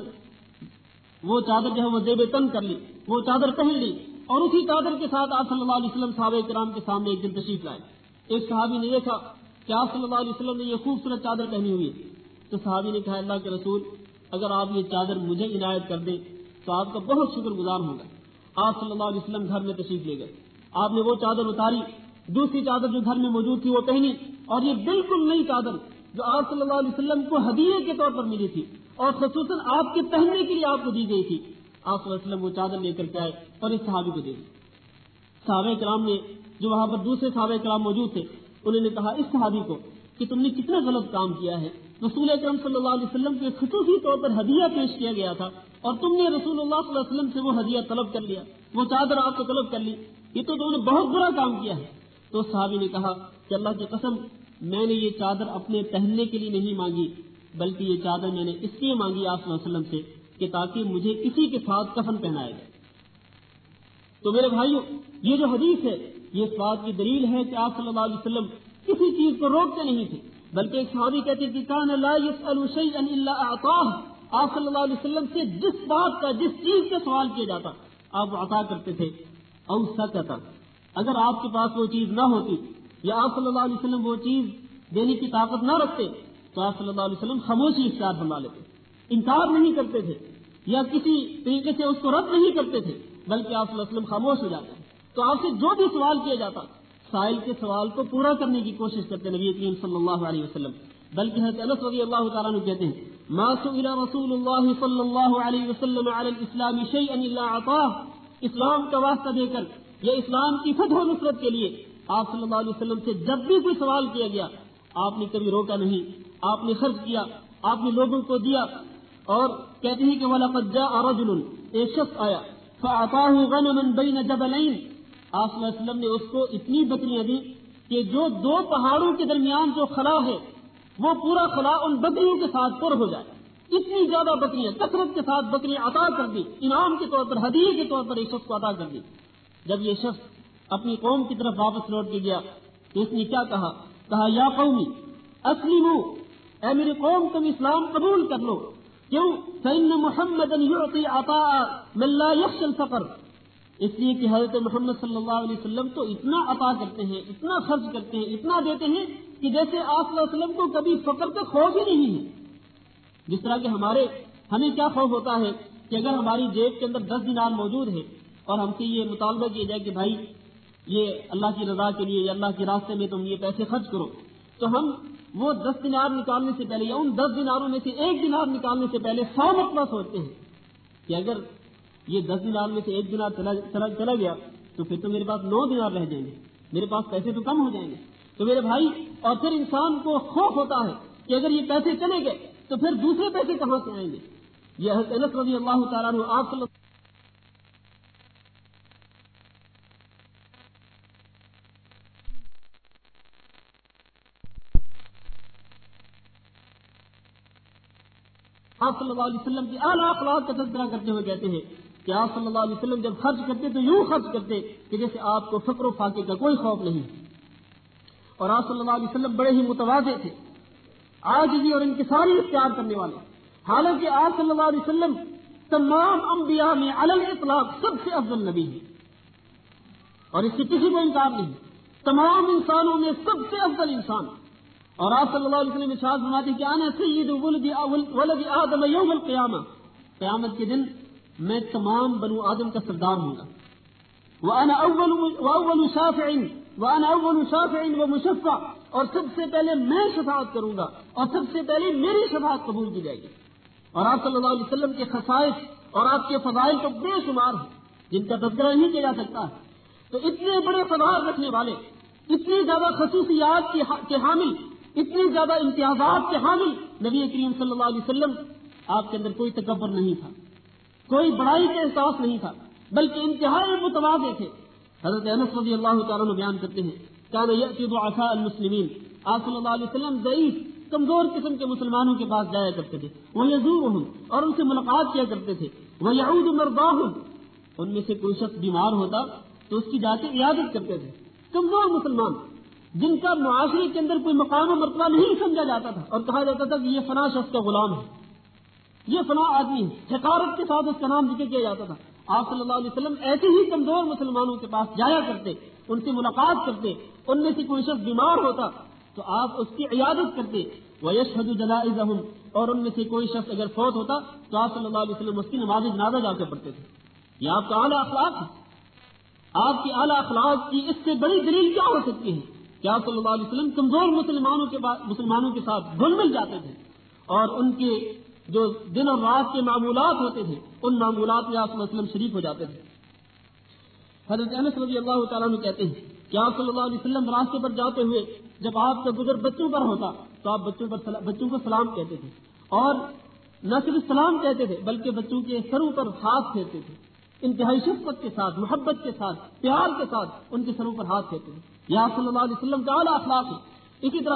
وہ چادر جو ہے وہ زیب تن کر لی، وہ چادر پہن لی، اور اسی چادر کے ساتھ آپ صلی اللہ علیہ وسلم صحابہ کرام کے سامنے ایک دن تشریف لائے. ایک صحابی نے دیکھا کہ آپ صلی اللہ علیہ وسلم نے یہ خوبصورت چادر پہنی ہوئی ہے، تو صحابی نے کہا اللہ کے رسول اگر آپ یہ چادر مجھے عنایت کر دیں تو آپ کا بہت شکر گزار ہوگا. آپ صلی اللہ علیہ وسلم گھر میں تشریف لے گئے، آپ نے وہ چادر اتاری، دوسری چادر جو گھر میں موجود تھی وہ پہنی، اور یہ بالکل نئی چادر جو آپ صلی اللہ علیہ وسلم کو ہدیے کے طور پر ملی تھی اور خصوصاً آپ کے پہننے کے لیے آپ کو دی گئی تھی، آپ صلی اللہ علیہ وسلم وہ چادر لے کر کے آئے اور اس صحابی کو دے دی. صحابہ کرام نے جو وہاں پر دوسرے صحابہ کرام موجود تھے انہوں نے کہا اس صحابی کو کہ تم نے کتنا غلط کام کیا ہے، رسول اکرم صلی اللہ علیہ وسلم کے خصوصی طور پر ہدیہ پیش کیا گیا تھا اور تم نے رسول اللہ صلی اللہ علیہ وسلم سے وہ ہدیہ طلب کر لیا، وہ چادر آپ کو طلب کر لی، یہ تو تم نے بہت برا کام کیا ہے. تو صحابی نے کہا کہ اللہ کی قسم میں نے یہ چادر اپنے پہننے کے لیے نہیں مانگی، بلکہ یہ چادر میں نے اس لیے مانگی آپ صلی اللہ علیہ وسلم سے کہ تاکہ مجھے کسی کے ساتھ کفن پہنایا جائے. تو میرے بھائیوں، یہ جو حدیث ہے یہ اس بات کی دلیل ہے کہ آپ صلی اللہ علیہ وسلم کسی چیز کو روکتے نہیں تھے، بلکہ ایک صحابی کہتے کہ کان لا يسأل شيئا الا اعطاه، آپ صلی اللہ علیہ وسلم سے جس بات کا جس چیز کا سوال کیا جاتا آپ عطا کرتے تھے. او سکت، اگر آپ کے پاس وہ چیز نہ ہوتی یا آپ صلی اللہ علیہ وسلم وہ چیز دینے کی طاقت نہ رکھتے تو آپ صلی اللہ علیہ وسلم خاموشی اختیار فرما لیتے، انکار نہیں کرتے تھے یا کسی طریقے سے اس کو رد نہیں کرتے تھے، بلکہ آپ صلی اللہ علیہ وسلم خاموش ہو جاتے. تو آپ سے جو بھی سوال کیا جاتا سائل کے سوال کو پورا کرنے کی کوشش کرتے نبی کریم صلی اللہ علیہ وسلم. بلکہ حضرت انس رضی اللہ تعالیٰ عنہ کہتے ہیں ما سئل رسول اللہ صلی اللہ علیہ وسلم علی الاسلام شیئا الا اعطاه، اسلام کا واسطہ دے کر یا اسلام کی فتح و نصرت کے لیے آپ صلی اللہ علیہ وسلم سے جب بھی کوئی سوال کیا گیا آپ نے کبھی روکا نہیں، آپ نے خرچ کیا، آپ نے لوگوں کو دیا. اور کہتے ہیں کہ وَلَقَدْ جَاءَ رَجُلٌ، ایک شخص آیا فَأَعْطَاهُ غَنَمًا بَيْنَ جَبَلَيْنِ، آپ صلی اللہ علیہ وسلم نے اس کو اتنی بکریاں دی کہ جو دو پہاڑوں کے درمیان جو خلا ہے وہ پورا خلا ان بکریوں کے ساتھ پر ہو جائے. اتنی زیادہ بکریاں کثرت کے ساتھ بکریاں عطا کر دی، انعام کے طور پر، ہدیے کے طور پر ایک شخص کو عطا کر دی. جب یہ شخص اپنی قوم کی طرف واپس لوٹ کے گیا تو اس نے کیا کہا؟ کہا یا قومی اسلموا، اے میری قوم تم اسلام قبول کر لو. کیوں؟ فإن محمدا يعطي عطاء من لا يخشى الفقر، اس لیے کہ حضرت محمد صلی اللہ علیہ وسلم تو اتنا عطا کرتے ہیں، اتنا خرچ کرتے ہیں، اتنا دیتے ہیں کہ جیسے آپ صلی اللہ علیہ وسلم کو کبھی فقر کا خوف ہی نہیں ہے۔ جس طرح کہ ہمارے ہمیں کیا خوف ہوتا ہے کہ اگر ہماری جیب کے اندر دس دینار موجود ہے اور ہم سے یہ مطالبہ کیا جائے کہ بھائی یہ اللہ کی رضا کے لیے یا اللہ کے راستے میں تم یہ پیسے خرچ کرو، تو ہم وہ دس دینار نکالنے سے پہلے یا ان دس دیناروں میں سے ایک دینار نکالنے سے پہلے سو مرتبہ سوچتے ہیں کہ اگر یہ دس دینار میں سے ایک دینار چلا, چلا, چلا گیا تو پھر تو میرے پاس نو دینار رہ جائیں گے، میرے پاس پیسے تو کم ہو جائیں گے۔ تو میرے بھائی، اور پھر انسان کو خوف ہوتا ہے کہ اگر یہ پیسے چلے گئے تو پھر دوسرے پیسے کہاں سے آئیں گے۔ یہ حضرت انس رضی اللہ تعالیٰ عنہ آپ صلی اللہ آپ صلی اللہ علیہ وسلم کی اعلیٰ اخلاق کا تذکرہ کرتے ہوئے کہتے ہیں کہ آپ صلی اللہ علیہ وسلم جب خرچ کرتے تو یوں خرچ کرتے کہ جیسے آپ کو فقر و فاقے کا کوئی خوف نہیں۔ اور آپ صلی اللہ علیہ وسلم بڑے ہی متواضع تھے، عاجزی اور انکساری اختیار کرنے والے، حالانکہ آپ صلی اللہ علیہ وسلم تمام انبیاء میں علی الاطلاق سب سے افضل نبی ہیں، اور اس سے کسی کو انکار نہیں، تمام انسانوں میں سب سے افضل انسان۔ اور آپ صلی اللہ علیہ وسلم ارشاد فرماتے ہیں کہ انا سید ولد ولد آدم یوم القیامہ، قیامت کے دن میں تمام بنو آدم کا سردار ہوں گا۔ وانا اول واول شافع وانا اول شافع ومشفع، اور سب سے پہلے میں شفاعت کروں گا اور سب سے پہلے میری شفاعت قبول کی جائے گی۔ اور آپ صلی اللہ علیہ وسلم کے خصائص اور آپ کے فضائل تو بے شمار ہیں جن کا تذکرہ نہیں کیا جا سکتا۔ تو اتنے بڑے فضائل رکھنے والے، اتنی زیادہ خصوصیات کے حامل، اتنی زیادہ امتیازات کے حامل نبی کریم صلی اللہ علیہ وسلم، آپ کے اندر کوئی تکبر نہیں تھا، کوئی بڑائی کا احساس نہیں تھا، بلکہ انتہائی متواضع تھے۔ حضرت انس رضی اللہ تعالیٰ عنہ بیان کرتے ہیں کان یأتی ضعفاء المسلمین، آپ صلی اللہ علیہ وسلم ضعیف کمزور قسم کے مسلمانوں کے پاس جایا کرتے تھے، ویزورہم، اور ان سے ملاقات کیا کرتے تھے، ویعود مرضاہم، ان میں سے کوئی شخص بیمار ہوتا تو اس کی جا کے عیادت کرتے تھے۔ کمزور مسلمان جن کا معاشرے کے اندر کوئی مقام و مرتبہ نہیں سمجھا جاتا تھا اور کہا جاتا تھا کہ یہ فلاں شخص کا غلام ہے، یہ فلاں آدمی ہے، حقارت کے ساتھ اس کا نام ذکر کیا جاتا تھا۔ آپ صلی اللہ علیہ وسلم ایسے ہی کمزور مسلمانوں کے پاس جایا کرتے، ان سے ملاقات کرتے، ان میں سے کوئی شخص بیمار ہوتا تو آپ اس کی عیادت کرتے، وَيَشْهَدُ جَنَائِزَهُمْ، اور ان میں سے کوئی شخص اگر فوت ہوتا تو آپ صلی اللہ علیہ وسلم اس کی نماز جنازہ جا کے پڑھتے تھے۔ یہ آپ کا اعلیٰ اخلاق ہے۔ آپ کی اعلیٰ اخلاق کی اس سے بڑی دلیل کیا ہو سکتی ہے کہ آپ صلی اللہ علیہ وسلم کمزور مسلمانوں کے مسلمانوں کے ساتھ گھل مل جاتے تھے، اور ان کے جو دن اور رات کے معمولات ہوتے تھے ان معمولات میں آپ صلی اللہ علیہ وسلم شریک ہو جاتے تھے۔ حضرت انس رضی اللہ تعالیٰ عنہ کہتے ہیں کہ آپ صلی اللہ علیہ وسلم راستے پر جاتے ہوئے جب آپ کا گزر بچوں پر ہوتا تو آپ بچوں پر سلام بچوں کو سلام کہتے تھے، اور نہ صرف سلام کہتے تھے بلکہ بچوں کے سروں پر ہاتھ پھیرتے تھے، انتہائی شفقت کے ساتھ، محبت کے ساتھ، پیار کے ساتھ ان کے سروں پر ہاتھ پھیرتے تھے۔ یہ آپ صلی اللہ علیہ وسلم کا اعلیٰ اخلاق ہے۔ اسی طرح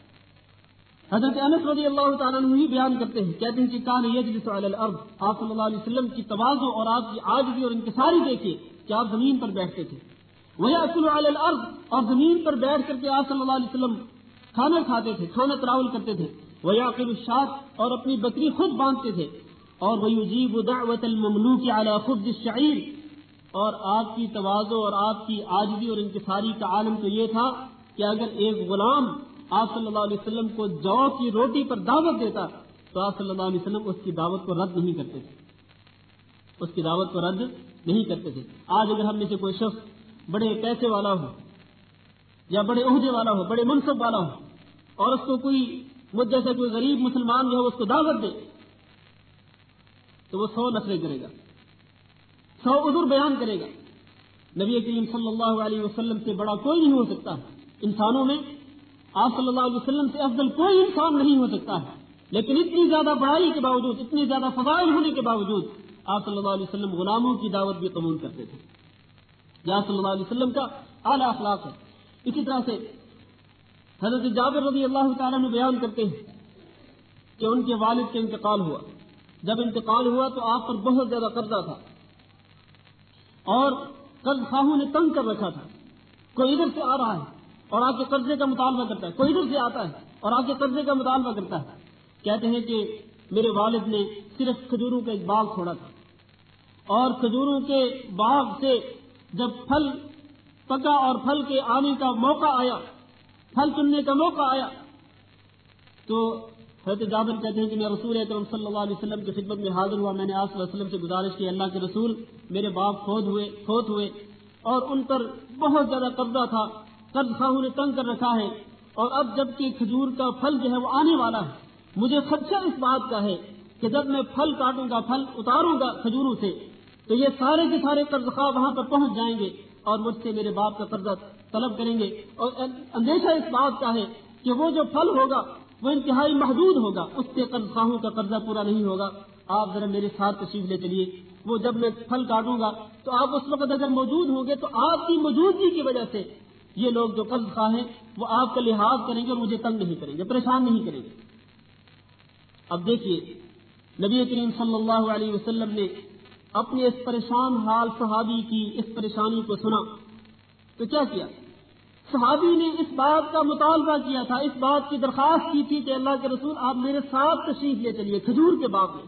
حضرت انس رضی اللہ تعالیٰ عنہ ہی بیان کرتے ہیں، کہتے ہیں کہ کان یجلس علی الارض، آپ صلی اللہ علیہ وسلم کی تواضع اور آپ کی عاجزی اور انکساری دیکھیے کہ آپ زمین پر بیٹھتے تھے، ویأکل علی الارض، اور زمین پر بیٹھ کر کے آپ صلی اللہ علیہ وسلم کھانا کھاتے تھے، کھانا تناول کرتے تھے، ویعقل الشاة، اور اپنی بکری خود باندھتے تھے، اور ویجیب دعوت المملوک علی خبز الشعیر، اور آپ کی تواضع اور آپ کی عاجزی اور انکساری کا عالم تو یہ تھا کہ اگر ایک غلام آپ صلی اللہ علیہ وسلم کو جو کی روٹی پر دعوت دیتا تو آپ صلی اللہ علیہ وسلم اس کی دعوت کو رد نہیں کرتے تھے، اس کی دعوت کو رد نہیں کرتے تھے۔ آج اگر ہم میں سے کوئی شخص بڑے پیسے والا ہو یا بڑے عہدے والا ہو، بڑے منصب والا ہو، اور اس کو کوئی مجھ جیسے کوئی غریب مسلمان جو ہو اس کو دعوت دے تو وہ سو نخرے کرے گا، سو عذر بیان کرے گا۔ نبی کریم صلی اللہ علیہ وسلم سے بڑا کوئی نہیں ہو سکتا انسانوں میں، آپ صلی اللہ علیہ وسلم سے افضل کوئی انسان نہیں ہو سکتا ہے، لیکن اتنی زیادہ بڑائی کے باوجود، اتنی زیادہ فضائل ہونے کے باوجود آپ صلی اللہ علیہ وسلم غلاموں کی دعوت بھی قبول کرتے تھے۔ یہ آپ صلی اللہ علیہ وسلم کا اعلیٰ اخلاق ہے۔ اسی طرح سے حضرت جابر رضی اللہ تعالیٰ عنہ بیان کرتے ہیں کہ ان کے والد کا انتقال ہوا، جب انتقال ہوا تو آپ پر بہت زیادہ قرضہ تھا اور قرض خواہوں نے تنگ کر رکھا تھا، کوئی ادھر سے آ رہا ہے اور آپ کے قرضے کا مطالبہ کرتا ہے، کوئی ادھر سے آتا ہے اور آپ کے قرضے کا مطالبہ کرتا ہے۔ کہتے ہیں کہ میرے والد نے صرف کھجوروں کا ایک باغ چھوڑا تھا اور کھجوروں کے باغ سے جب پھل پکا اور پھل کے آنے کا موقع آیا، پھل چننے کا موقع آیا، تو حضرت جابر کہتے ہیں کہ میں رسول اکرم صلی اللہ علیہ وسلم کی خدمت میں حاضر ہوا. میں نے آپ صلی اللہ علیہ وسلم سے گزارش کی، اللہ کے رسول میرے باپ فوت ہوئے فوت ہوئے اور ان پر بہت زیادہ قبضہ تھا، قرض خواہوں نے تنگ کر رکھا ہے، اور اب جب کہ کھجور کا پھل جو ہے وہ آنے والا ہے، مجھے خدشہ اس بات کا ہے کہ جب میں پھل کاٹوں گا، پھل اتاروں گا کھجوروں سے، تو یہ سارے کے سارے قرض خواہ وہاں پر پہنچ جائیں گے اور مجھ سے میرے باپ کا قرضہ طلب کریں گے. اور اندیشہ اس بات کا ہے کہ وہ جو پھل ہوگا وہ انتہائی محدود ہوگا، اس سے قرض خواہوں کا قرضہ پورا نہیں ہوگا. آپ ذرا میرے ساتھ تشریف لے چلیے، وہ جب میں پھل کاٹوں گا تو آپ اس وقت اگر موجود ہوں گے تو آپ کی موجودگی کی وجہ سے یہ لوگ جو قرض خواہ ہیں وہ آپ کا لحاظ کریں گے اور مجھے تنگ نہیں کریں گے، پریشان نہیں کریں گے. اب دیکھیے نبی کریم صلی اللہ علیہ وسلم نے اپنے اس پریشان حال صحابی کی اس پریشانی کو سنا تو کیا کیا؟ صحابی نے اس بات کا مطالبہ کیا تھا، اس بات کی درخواست کی تھی کہ اللہ کے رسول آپ میرے ساتھ تشریف لے چلیے کھجور کے باغ میں.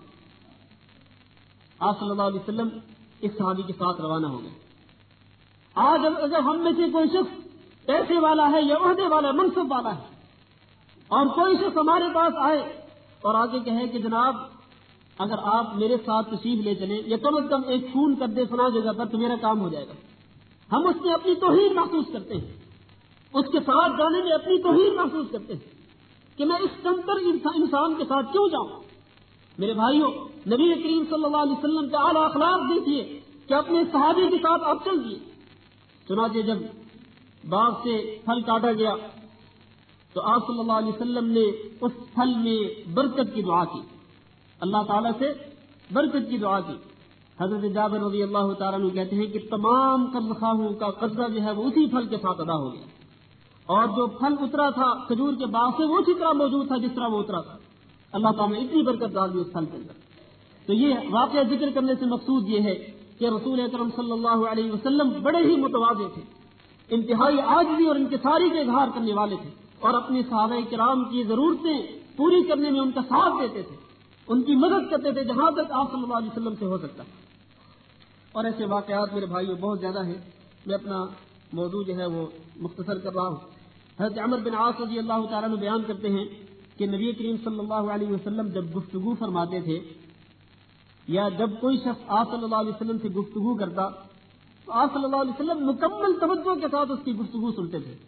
آپ صلی اللہ علیہ وسلم اس صحابی کے ساتھ روانہ ہو گئے. آج اگر ہم میں سے کوئی شخص پیسے والا ہے یا عہدے والا منصب والا ہے اور کوئی شخص ہمارے پاس آئے اور آگے کہے کہ جناب اگر آپ میرے ساتھ تشریف لے چلیں یا کم از کم ایک فون کر دے فلاں جگہ پر تو میرا کام ہو جائے گا، ہم اس میں اپنی توہین محسوس کرتے ہیں، اس کے ساتھ جانے میں اپنی توہین محسوس کرتے ہیں کہ میں اس کمتر انسان کے ساتھ کیوں جاؤں. میرے بھائیوں، نبی کریم صلی اللہ علیہ وسلم کا اعلیٰ اخلاق دیکھیے کہ اپنے صحابی کے ساتھ آپ چل دیے. چنانچہ جب باغ سے پھل کاٹا گیا تو آپ صلی اللہ علیہ وسلم نے اس پھل میں برکت کی دعا کی، اللہ تعالیٰ سے برکت کی دعا کی. حضرت جابر رضی اللہ تعالیٰ عنہ کہتے ہیں کہ تمام قرض خواہوں کا قرضہ جو ہے وہ اسی پھل کے ساتھ ادا ہو گیا، اور جو پھل اترا تھا کھجور کے باغ سے وہ اسی طرح موجود تھا جس طرح وہ اترا تھا. اللہ تعالیٰ نے اتنی برکت ڈال دی اس پھل کے اندر. تو یہ واقعہ ذکر کرنے سے مقصود یہ ہے کہ رسول اکرم صلی اللہ علیہ وسلم بڑے ہی متواضع تھے، انتہائی عاجزی اور انکساری کے اظہار کرنے والے تھے، اور اپنے صحابہ کرام کی ضرورتیں پوری کرنے میں ان کا ساتھ دیتے تھے، ان کی مدد کرتے تھے جہاں تک آپ صلی اللہ علیہ وسلم سے ہو سکتا. اور ایسے واقعات میرے بھائیوں بہت زیادہ ہیں، میں اپنا موضوع جو ہے وہ مختصر کر رہا ہوں. حضرت عمر بن عاص رضی اللہ تعالیٰ عنہ بیان کرتے ہیں کہ نبی کریم صلی اللہ علیہ وسلم جب گفتگو فرماتے تھے یا جب کوئی شخص آپ صلی اللہ علیہ وسلم سے گفتگو کرتا تو آپ صلی اللہ علیہ وسلم مکمل توجہ کے ساتھ اس کی گفتگو سنتے تھے،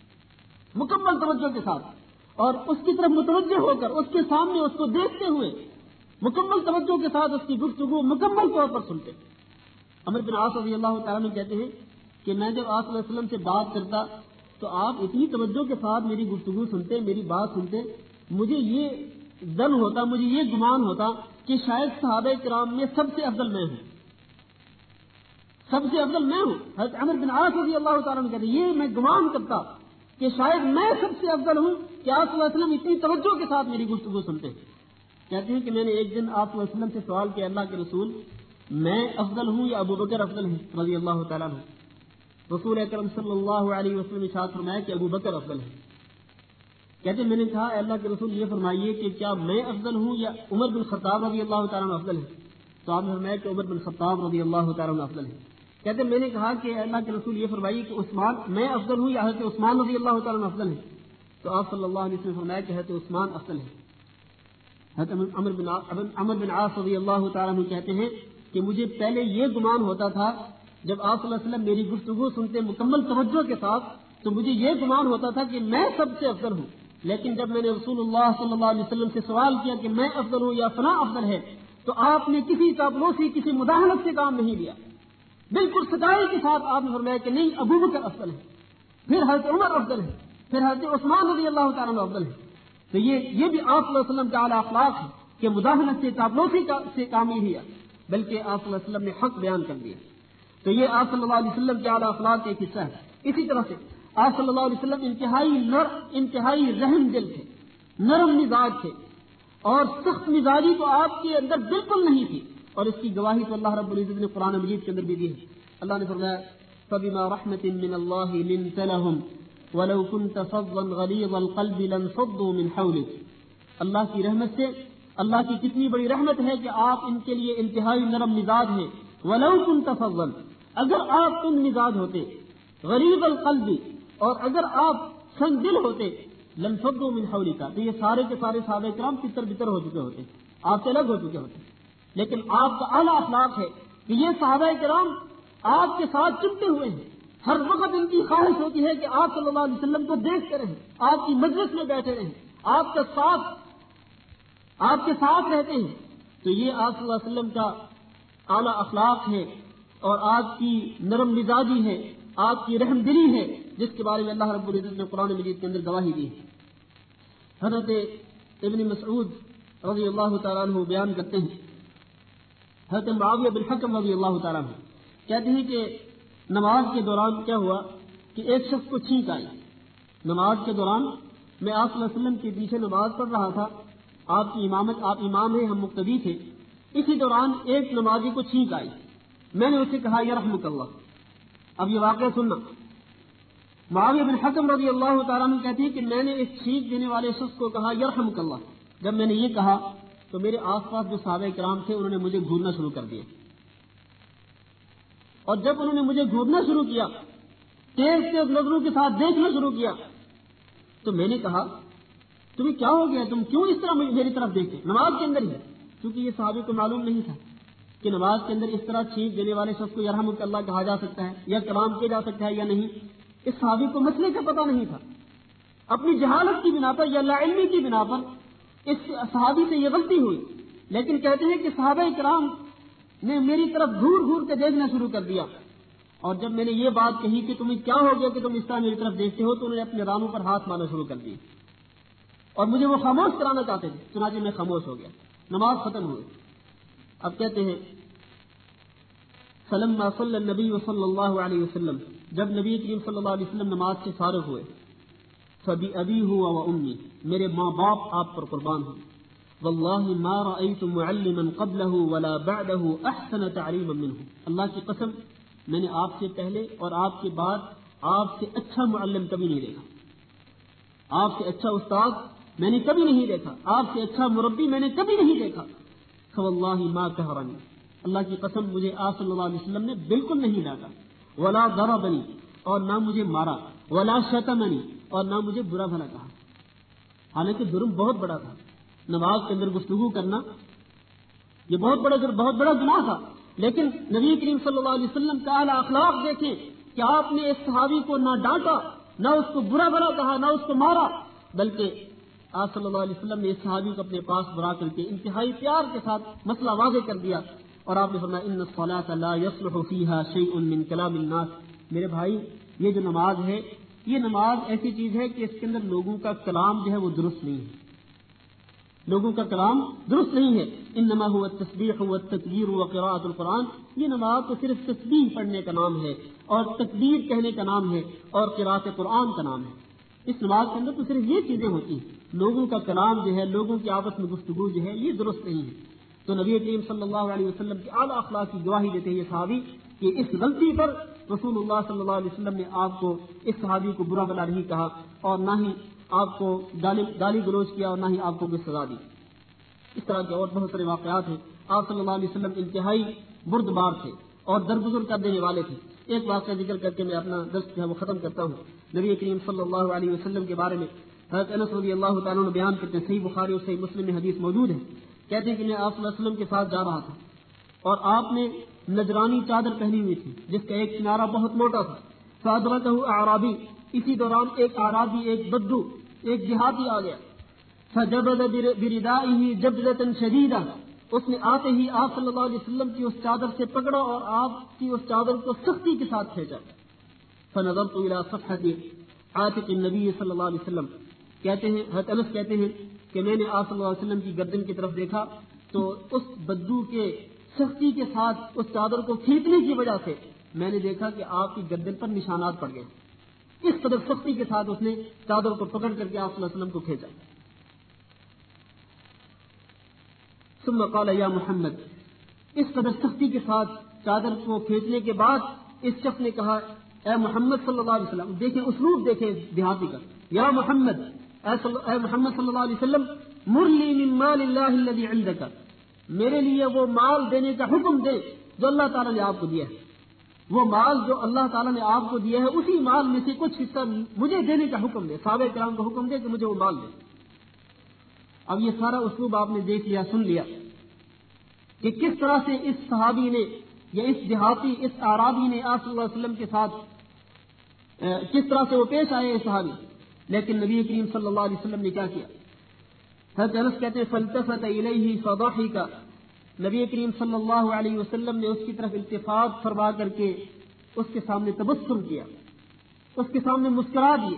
مکمل توجہ کے ساتھ، اور اس کی طرف متوجہ ہو کر اس کے سامنے اس کو دیکھتے ہوئے مکمل توجہ کے ساتھ اس کی گفتگو مکمل طور پر سنتے. عمر بن عاص رضی اللہ تعالیٰ عنہ کہتے ہیں کہ میں جب آپ صلی اللہ علیہ وسلم سے بات کرتا تو آپ اتنی توجہ کے ساتھ میری گفتگو سنتے، میری بات سنتے، مجھے یہ ظن ہوتا، مجھے یہ گمان ہوتا کہ شاید صحابہ کرام میں سب سے افضل میں ہوں، سب سے افضل میں ہوں. حضرت عمر بن عاص رضی اللہ تعالیٰ عنہ کہتے ہیں یہ میں گمان کرتا کہ شاید میں سب سے افضل ہوں کہ آپ صلی اللہ علیہ وسلم اتنی توجہ کے ساتھ میری گفتگو سنتے. کہتے ہیں کہ میں نے ایک دن آپ صلی اللہ علیہ وسلم سے سوال کیا، اللہ کے رسول میں افضل ہوں یا ابو بکر افضل ہیں رضی اللہ تعالیٰ عنہ؟ رسول اکرم صلی اللہ علیہ وسلم نے ارشاد فرمایا کہ ابو بکر افضل ہیں. کہتے ہیں میں نے کہا اے اللہ کے رسول یہ فرمائیے کہ کیا میں افضل ہوں یا عمر بن خطاب رضی اللہ تعالیٰ عنہ افضل ہیں؟ تو آپ نے فرمایا کہ عمر بن خطاب رضی اللہ تعالیٰ عنہ افضل ہیں. کہتے ہیں میں نے کہا کہ اے اللہ کے رسول یہ فرمائیے کہ عثمان میں افضل ہوں یا حضرت عثمان رضی اللہ تعالیٰ عنہ افضل ہیں؟ تو آپ صلی اللہ علیہ وسلم نے فرمایا کہ حضرت عثمان افضل ہیں. حضرت عمر بن عمر بن عاص رضی اللہ تعالیٰ عنہ کہتے ہیں کہ مجھے پہلے یہ گمان ہوتا تھا جب آپ صلی اللہ علیہ وسلم میری گفتگو سنتے مکمل توجہ کے ساتھ تو مجھے یہ گمان ہوتا تھا کہ میں سب سے افضل ہوں، لیکن جب میں نے رسول اللہ صلی اللہ علیہ وسلم سے سوال کیا کہ میں افضل ہوں یا فلاں افضل ہے تو آپ نے کسی چاپلوسی کسی مداخلت سے کام نہیں لیا، بالکل سچائی کے ساتھ آپ نے فرمایا کہ نہیں ابو بکر افضل ہے، پھر حضرت عمر افضل ہے، پھر حضرت عثمان رضی اللہ تعالیٰ عنہ افضل ہے. تو یہ یہ بھی آپ صلی اللہ علیہ وسلم کا اعلیٰ اخلاق ہے کہ مداخلت سے چاپلوسی سے کام نہیں لیا بلکہ آپ صلی اللہ علیہ وسلم نے حق بیان کر دیا. تو یہ آپ صلی اللہ علیہ وسلم کے اعلیٰ اخلاق کا ایک حصہ ہے. اسی طرح سے آپ صلی اللہ علیہ وسلم انتہائی نر انتہائی رحم دل تھے، نرم مزاج تھے، اور سخت مزاجی تو آپ کے اندر بالکل نہیں تھی، اور اس کی گواہی تو اللہ رب العزت نے قرآن مجید کے اندر بھی دی ہے. اللہ نے فرمایا فَبِمَا رَحْمَةٍ مِّنَ اللَّهِ لِنتَ لَهُمْ وَلَوْ كُنْتَ فَظًّا غَلِيظَ الْقَلْبِ لَانفَضُّوا مِنْ حَوْلِكَ. اللہ کی رحمت سے، اللہ کی کتنی بڑی رحمت ہے کہ آپ ان کے لیے انتہائی نرم مزاج ہیں، ولو كنت فظا، اگر آپ تم مزاج ہوتے، غریب القلب، اور اگر آپ سنگ دل ہوتے، لانفضوا من حولک، تو یہ سارے کے سارے صحابہ کرام تتر بتر ہو چکے ہوتے، آپ سے الگ ہو چکے ہوتے. لیکن آپ کا اعلیٰ اخلاق ہے کہ یہ صحابہ کرام آپ کے ساتھ چمٹے ہوئے ہیں. ہر وقت ان کی خواہش ہوتی ہے کہ آپ صلی اللہ علیہ وسلم کو دیکھتے رہیں، آپ کی مجلس میں بیٹھے رہیں، آپ کا ساتھ آپ کے ساتھ رہتے ہیں. تو یہ آپ صلی اللہ علیہ وسلم کا اعلیٰ اخلاق ہے اور آپ کی نرم مزاجی ہے، آپ کی رحم دلی ہے، جس کے بارے میں اللہ رب العزت نے قرآن مجید کے اندر گواہی دی ہے. حضرت ابن مسعود رضی اللہ تعالیٰ عنہ بیان کرتے ہیں، حضرت معاویہ بن حکم رضی اللہ تعالیٰ عنہ کہتے ہیں کہ نماز کے دوران کیا ہوا کہ ایک شخص کو چھینک آئی. نماز کے دوران میں آپ صلی اللہ علیہ وسلم کے پیچھے نماز پڑھ رہا تھا، آپ کی امامت، آپ امام ہیں، ہم مقتدی تھے. اسی دوران ایک نمازی کو چھینک آئی. میں نے اسے کہا یرحمک اللہ. اب یہ واقعہ سننا. معاویہ بن حکم رضی اللہ تعالیٰ عنہ کہتے ہیں کہ میں نے اس چھینک دینے والے شخص کو کہا یرحمک اللہ. جب میں نے یہ کہا تو میرے آس پاس جو صحابہ کرام تھے انہوں نے مجھے گھورنا شروع کر دیا، اور جب انہوں نے مجھے گھورنا شروع کیا، تیز تیز نظروں کے ساتھ دیکھنا شروع کیا، تو میں نے کہا تمہیں کیا ہو گیا، تم کیوں اس طرح میری طرف دیکھتے؟ نماز کے اندر ہی، کیونکہ یہ صحابی کو معلوم نہیں تھا کہ نماز کے اندر اس طرح چھینک دینے والے شخص کو یرحمک اللہ کہا جا سکتا ہے یا کلام کیا جا سکتا ہے یا نہیں. اس صحابی کو مسئلے کا پتہ نہیں تھا. اپنی جہالت کی بنا پر یا لا علمی کی بنا پر اس صحابی سے یہ غلطی ہوئی. لیکن کہتے ہیں کہ صحابہ کرام نے میری طرف گھور گھور کے دیکھنا شروع کر دیا، اور جب میں نے یہ بات کہی کہ تمہیں کیا ہو گیا کہ تم اس طرح میری طرف دیکھتے ہو، تو انہوں نے اپنے رانوں پر ہاتھ مارنا شروع کر دیے اور مجھے وہ خاموش کرانا چاہتے تھے. چنانچہ میں خاموش ہو گیا، نماز ختم ہوئی. اب کہتے ہیں فلما صلی النبی صلی اللہ علیہ وسلم، جب نبی کریم صلی اللہ علیہ وسلم نماز سے فارغ ہوئے، فبأبی ہوا و امی، میرے ماں باپ آپ پر قربان ہوں، واللہ ما رأیت معلما قبلہ ولا بعدہ احسن تعلیما منہ، اللہ کی قسم میں نے آپ سے پہلے اور آپ کے بعد آپ سے اچھا معلم کبھی نہیں دیکھا، آپ سے اچھا استاد میں نے کبھی نہیں دیکھا، آپ سے اچھا مربی میں نے کبھی نہیں دیکھا. فواللہ ما قہرنی، اللہ کی قسم مجھے آپ صلی اللہ علیہ وسلم نے بالکل نہیں ڈانٹا، ولا ضربنی، اور نہ مجھے مارا، ولا شتمنی، اور نہ مجھے برا بھلا کہا. حالانکہ جرم بہت بڑا تھا، نماز کے اندر گفتگو کرنا یہ بہت بڑا بہت بڑا گناہ تھا. لیکن نبی کریم صلی اللہ علیہ وسلم کا اعلیٰ اخلاق دیکھیں کہ آپ نے اس صحابی کو نہ ڈانٹا، نہ اس کو برا بھلا کہا، نہ اس کو مارا، بلکہ آپ صلی اللہ علیہ وسلم نے اس صحابی کو اپنے پاس بلا کر کے انتہائی پیار کے ساتھ مسئلہ واضح کر دیا، اور آپ نے فرمایا ان الصلاۃ لا يصلح فيها شيء من كلام الناس. میرے بھائی یہ جو نماز ہے، یہ نماز ایسی چیز ہے کہ اس کے اندر لوگوں کا کلام جو ہے وہ درست نہیں ہے، لوگوں کا کلام درست نہیں ہے. انما هو التسبیح والتکبیر وقراءۃ القرآن، یہ نماز تو صرف تسبیح پڑھنے کا نام ہے اور تکبیر کہنے کا نام ہے اور قراءۃ قرآن کا نام ہے. اس نماز کے اندر تو صرف یہ چیزیں ہوتی ہیں، لوگوں کا کلام جو ہے، لوگوں کی آپس میں گفتگو جو ہے، یہ درست نہیں ہے. تو نبی کریم صلی اللہ علیہ وسلم کے اعلیٰ اخلاق کی گواہی دیتے ہیں یہ صحابی کہ اس غلطی پر رسول اللہ صلی اللہ علیہ وسلم نے آپ کو، اس صحابی کو برا بھلا نہیں کہا اور نہ ہی آپ کو گالی گلوچ کیا اور نہ ہی آپ کو کوئی سزا دی. اس طرح کے اور بہت سارے واقعات ہیں. آپ صلی اللہ علیہ وسلم انتہائی بردبار تھے اور درگزر کر دینے والے تھے. ایک واقعہ ذکر کر کے میں اپنا درس جو ہے وہ ختم کرتا ہوں. نبی کریم صلی اللہ علیہ وسلم کے بارے میں حضرت انس رضی اللہ تعالیٰ عنہ بیان کرتے ہیں، صحیح بخاری اور صحیح مسلم میں حدیث موجود ہے. کہتے ہیں کہ میں آپ صلی اللہ علیہ وسلم کے ساتھ جا رہا تھا اور آپ نے نجرانی چادر پہنی ہوئی تھی جس کا ایک کنارہ بہت موٹا تھا. فادرکہ اعرابی، اسی دوران ایک اعرابی، ایک بدو، ایک دیہاتی آ گیا. فجبد بردائه جبدة شدیدہ، اس نے آتے ہی آپ صلی اللہ علیہ وسلم کی اس چادر سے پکڑا اور آپ کی اس چادر کو سختی کے ساتھ کھینچا. فنظرت الى صفحة عاتق النبی صلی اللہ علیہ وسلم، کہتے ہیں حضرت انس کہتے ہیں کہ میں نے آپ صلی اللہ علیہ وسلم کی گردن کی طرف دیکھا تو اس بدو کے سختی کے ساتھ اس چادر کو کھینچنے کی وجہ سے میں نے دیکھا کہ آپ کی گردن پر نشانات پڑ گئے. اس قدر سختی کے ساتھ اس نے چادر کو پکڑ کر کے آپ صلی اللہ علیہ وسلم کو کھینچا. ثم قال یا محمد، اس قدر سختی کے ساتھ چادر کو کھینچنے کے بعد اس شخص نے کہا اے محمد صلی اللہ علیہ وسلم، دیکھیں اسلوب دیکھیں دیہاتی کا، یا محمد، اے محمد صلی اللہ علیہ وسلم، مر لی من مال اللہ الذی عندک، میرے لیے وہ مال دینے کا حکم دے جو اللہ تعالیٰ نے آپ کو دیا ہے، وہ مال جو اللہ تعالیٰ نے آپ کو دیا ہے اسی مال میں سے کچھ حصہ مجھے دینے کا حکم دے، صحابہ کرام کو حکم دے کہ مجھے وہ مال دے۔ اب یہ سارا اسلوب آپ نے دیکھ لیا، سن لیا کہ کس طرح سے اس صحابی نے یا اس دیہاتی اس اعرابی نے آپ صلی اللہ علیہ وسلم کے ساتھ کس طرح سے وہ پیش آئے اس صحابی، لیکن نبی کریم صلی اللہ علیہ وسلم نے کیا کیا؟ حضرت انس کہتے ہیں فالتفت الیہ فضحک، نبی کریم صلی اللہ علیہ وسلم نے اس کی طرف التفات فرما کر کے اس کے سامنے تبسم کیا، اس کے سامنے مسکرا دیے۔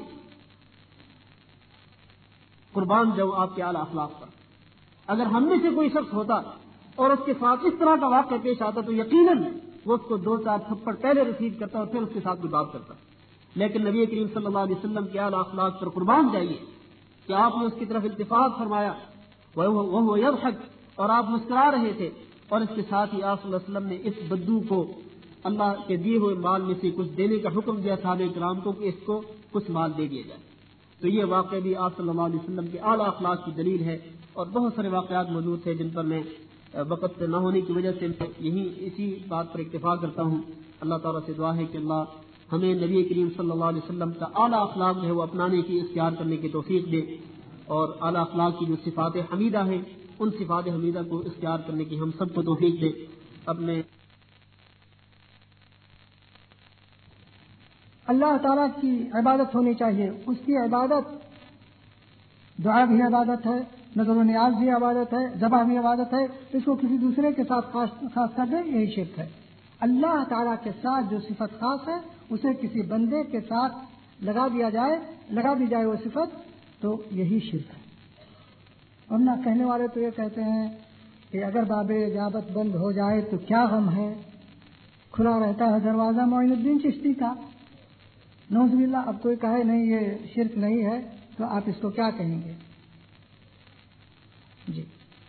قربان جاؤ آپ کے اعلیٰ اخلاق پر۔ اگر ہم میں سے کوئی شخص ہوتا اور اس کے ساتھ اس طرح کا واقعہ پیش آتا تو یقیناً وہ اس کو دو چار تھپڑ پہلے رسید کرتا اور پھر اس کے ساتھ کوئی بات کرتا، لیکن نبی کریم صلی اللہ علیہ وسلم کے اعلیٰ اخلاق پر قربان جائیے کہ آپ نے اس کی طرف التفات فرمایا، وہ یضحک، اور آپ مسکرا رہے تھے، اور اس کے ساتھ ہی آپ صلی اللہ علیہ وسلم نے اس بدو کو اللہ کے دیے ہوئے مال میں سے کچھ دینے کا حکم دیا صحابہ کرام کو کہ اس کو کچھ مال دے دیا جائے۔ تو یہ واقعہ بھی آپ صلی اللہ علیہ وسلم کے اعلیٰ اخلاق کی دلیل ہے، اور بہت سارے واقعات موجود تھے جن پر میں وقت نہ ہونے کی وجہ سے یہی اسی بات پر اکتفا کرتا ہوں۔ اللہ تعالیٰ سے دعا ہے کہ اللہ ہمیں نبی کریم صلی اللہ علیہ وسلم کا اعلیٰ اخلاق جو ہے وہ اپنانے کی، اختیار کرنے کی توفیق دے، اور اعلیٰ اخلاق کی جو صفات حمیدہ ہیں ان صفات حمیدہ کو اختیار کرنے کی ہم سب کو توفیق دے۔ اپنے اللہ تعالیٰ کی عبادت ہونی چاہیے، اس کی عبادت دعا بھی عبادت ہے، نظر و نیاز بھی عبادت ہے، ذبح بھی عبادت ہے، اس کو کسی دوسرے کے ساتھ خاص کر دیں یہی شرک ہے۔ اللہ تعالیٰ کے ساتھ جو صفت خاص ہے اسے کسی بندے کے ساتھ لگا دیا جائے لگا دی جائے وہ صفت تو یہی شرک ہے۔ ورنہ کہنے والے تو یہ کہتے ہیں کہ اگر باب اجابت بند ہو جائے تو کیا غم ہے، کھلا رہتا ہے دروازہ معین الدین چشتی کا۔ نعوذ باللہ، اب کوئی کہے نہیں یہ شرک نہیں ہے تو آپ اس کو کیا کہیں گے؟ جی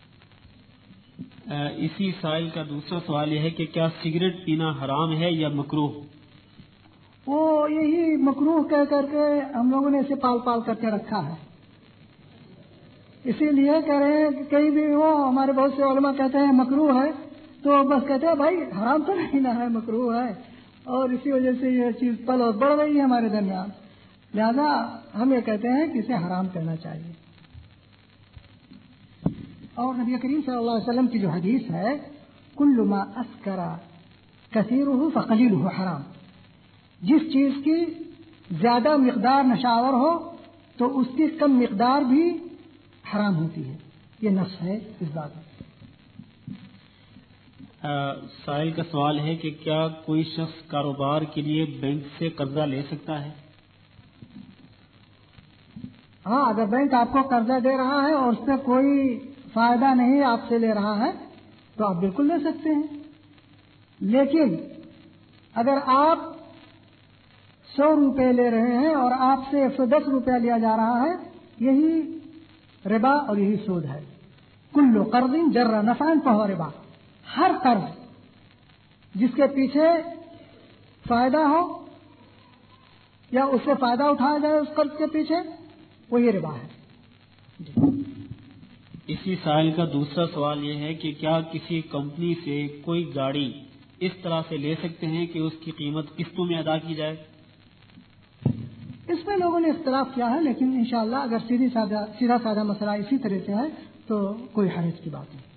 اسی سائل کا دوسرا سوال یہ ہے کہ کیا سگریٹ پینا حرام ہے یا مکروہ؟ وہ یہی مکروہ کہہ کر کے ہم لوگوں نے اسے پال پال کر کے رکھا ہے، اسی لیے کہہ رہے ہیں کہ کہیں بھی ہو ہمارے بہت سے علماء کہتے ہیں مکروہ ہے تو بس کہتے ہیں بھائی حرام تو نہیں نہ ہے، مکروہ ہے، اور اسی وجہ سے یہ چیز پل اور بڑھ رہی ہے ہمارے درمیان، لہذا ہم یہ کہتے ہیں کہ اسے حرام کرنا چاہیے۔ اور نبی کریم صلی اللہ علیہ وسلم کی جو حدیث ہے کل ما اسکر کثیرہ فقلیلہ حرام، جس چیز کی زیادہ مقدار نشاور ہو تو اس کی کم مقدار بھی حرام ہوتی ہے، یہ نص ہے اس بات میں۔ سائل کا سوال ہے کہ کیا کوئی شخص کاروبار کے لیے بینک سے قرضہ لے سکتا ہے؟ ہاں، اگر بینک آپ کو قرضہ دے رہا ہے اور اس سے کوئی فائدہ نہیں آپ سے لے رہا ہے تو آپ بالکل لے سکتے ہیں، لیکن اگر آپ سو روپے لے رہے ہیں اور آپ سے ایک سو دس روپے لیا جا رہا ہے، یہی ربا اور یہی سود ہے۔ کل قرض جر نفعا فہو ربا، ہر قرض جس کے پیچھے فائدہ ہو یا اس سے فائدہ اٹھایا جائے اس قرض کے پیچھے، وہی ربا ہے۔ اسی سائل کا دوسرا سوال یہ ہے کہ کیا کسی کمپنی سے کوئی گاڑی اس طرح سے لے سکتے ہیں کہ اس کی قیمت قسطوں میں ادا کی جائے؟ اس میں لوگوں نے اختلاف کیا ہے، لیکن انشاءاللہ اگر سیدھی سادہ سیدھا سادہ مسئلہ اسی طرح سے ہے تو کوئی حرج کی بات نہیں۔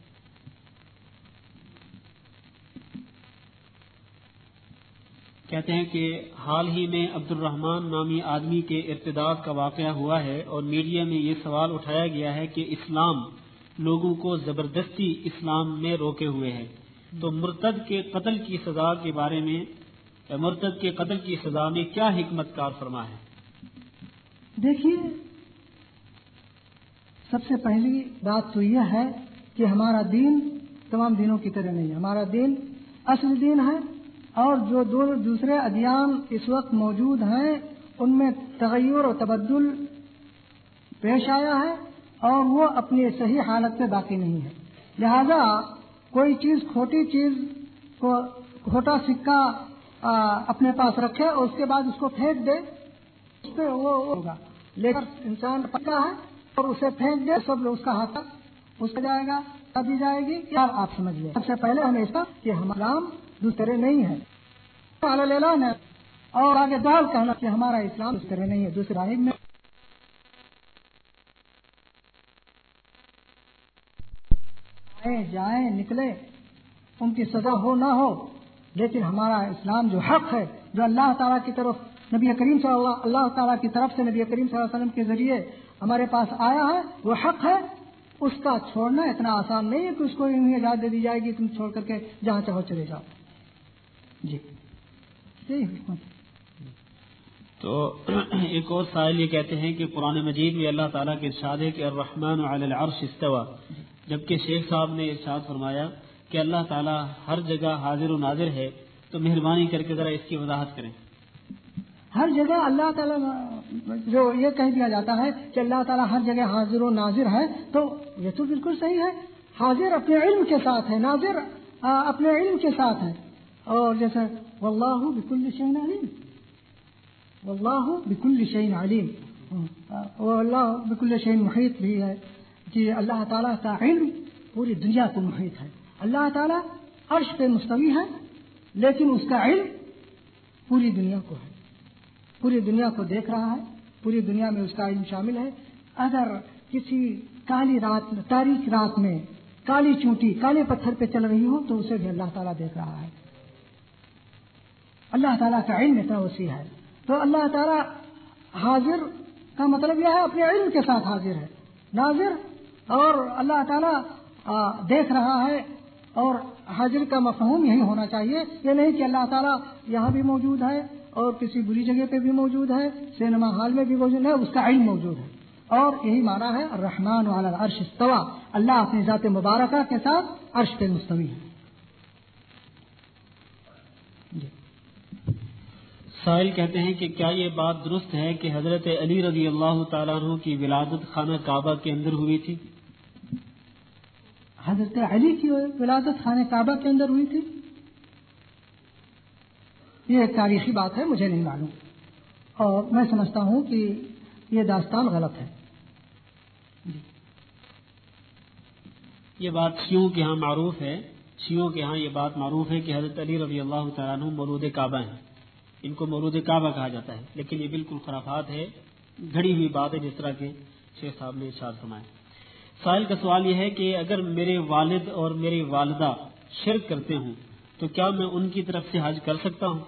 کہتے ہیں کہ حال ہی میں عبد الرحمان نامی آدمی کے ارتداد کا واقعہ ہوا ہے اور میڈیا میں یہ سوال اٹھایا گیا ہے کہ اسلام لوگوں کو زبردستی اسلام میں روکے ہوئے ہے، تو مرتد کے قتل کی سزا کے بارے میں مرتد کے قتل کی سزا میں کیا حکمت کار فرما ہے؟ دیکھیے، سب سے پہلی بات تو یہ ہے کہ ہمارا دین تمام دینوں کی طرح نہیں ہے، ہمارا دین اصل دین ہے، اور جو دو دوسرے ادیان اس وقت موجود ہیں ان میں تغیر و تبدل پیش آیا ہے اور وہ اپنی صحیح حالت پہ باقی نہیں ہے، لہذا کوئی چیز کھوٹی چیز کو کھوٹا سکہ اپنے پاس رکھے اور اس کے بعد اس کو پھینک دے، اس پہ وہ ہوگا، لیکن انسان پکا ہے اور اسے پھینک دے سب لوگ اس کا ہاتھ اس کا جائے گا دی جائے گی، کیا آپ سمجھ لیں؟ سب سے پہلے ہمیں اس کا کہ ہم اسلام دوسری طرح نہیں ہے اعلان ہے اور آگے دال کہنا کہ ہمارا اسلام اس طرح نہیں ہے. دوسرے راہب میں آئے جائیں نکلے ان کی سزا ہو نہ ہو، لیکن ہمارا اسلام جو حق ہے، جو اللہ تعالیٰ کی طرف نبی کریم صلی اللہ اللہ تعالیٰ کی طرف سے نبی کریم صلی اللہ علیہ وسلم کے ذریعے ہمارے پاس آیا ہے، وہ حق ہے. اس کا چھوڑنا اتنا آسان نہیں ہے کہ اس کو انہیں اجازت دے دی جائے گی تم چھوڑ کر کے جہاں چاہو چلے جاؤ. جی تو ایک اور سائل یہ کہتے ہیں کہ قرآن مجید میں اللہ تعالیٰ کے ارشاد ہے کہ الرحمن علی العرش استوى، جبکہ شیخ صاحب نے ارشاد فرمایا کہ اللہ تعالیٰ ہر جگہ حاضر و ناظر ہے، تو مہربانی کر کے ذرا اس کی وضاحت کریں. ہر جگہ اللہ تعالیٰ جو یہ کہہ دیا جاتا ہے کہ اللہ تعالیٰ ہر جگہ حاضر و ناظر ہے، تو یہ تو بالکل صحیح ہے. حاضر اپنے علم کے ساتھ ہے، ناظر اپنے علم کے ساتھ ہے. اور جیسے واللہ بکل شیء علیم، واللہ بکل شیء علیم، واللہ بکل شیء محیط بھی ہے کہ اللہ تعالیٰ کا علم پوری دنیا کو محیط ہے. اللہ تعالیٰ عرش پہ مستوی ہے، لیکن اس کا علم پوری دنیا کو ہے، پوری دنیا کو دیکھ رہا ہے، پوری دنیا میں اس کا علم شامل ہے. اگر کسی کالی رات تاریخ رات میں کالی چونٹی کالے پتھر پہ چل رہی ہو تو اسے بھی اللہ تعالیٰ دیکھ رہا ہے. اللہ تعالیٰ کا علم اتنا وسیع ہے. تو اللہ تعالیٰ حاضر کا مطلب یہ ہے اپنے علم کے ساتھ حاضر ہے، ناظر، اور اللہ تعالیٰ دیکھ رہا ہے. اور حاضر کا مفہوم یہی ہونا چاہیے، یہ نہیں کہ اللہ تعالیٰ یہاں بھی موجود ہے اور کسی بری جگہ پہ بھی موجود ہے، سینما ہال میں بھی موجود ہے، اس کا علم موجود ہے. اور یہی معنی ہے الرحمن علی العرش استوى، اللہ اپنی ذات مبارکہ کے ساتھ عرش پہ مستوی ہے. جی. سائل کہتے ہیں کہ کیا یہ بات درست ہے کہ حضرت علی رضی اللہ تعالیٰ عنہ کی ولادت خانہ کعبہ کے اندر ہوئی تھی؟ حضرت علی کی ولادت خانہ کعبہ کے اندر ہوئی تھی؟ یہ ایک تاریخی بات ہے، مجھے نہیں معلوم، اور میں سمجھتا ہوں کہ یہ داستان غلط ہے. جی. یہ بات شیعوں کے ہاں معروف ہے، شیعوں کے ہاں یہ بات معروف ہے کہ حضرت علی رضی اللہ تعالیٰ عنہ مولود کعبہ ہیں، ان کو مولود کعبہ کہا جاتا ہے، لیکن یہ بالکل خرافات ہے، گھڑی ہوئی بات ہے، جس طرح کے شیخ صاحب نے ارشاد فرمایا. سائل کا سوال یہ ہے کہ اگر میرے والد اور میری والدہ شرک کرتے ہوں تو کیا میں ان کی طرف سے حج کر سکتا ہوں؟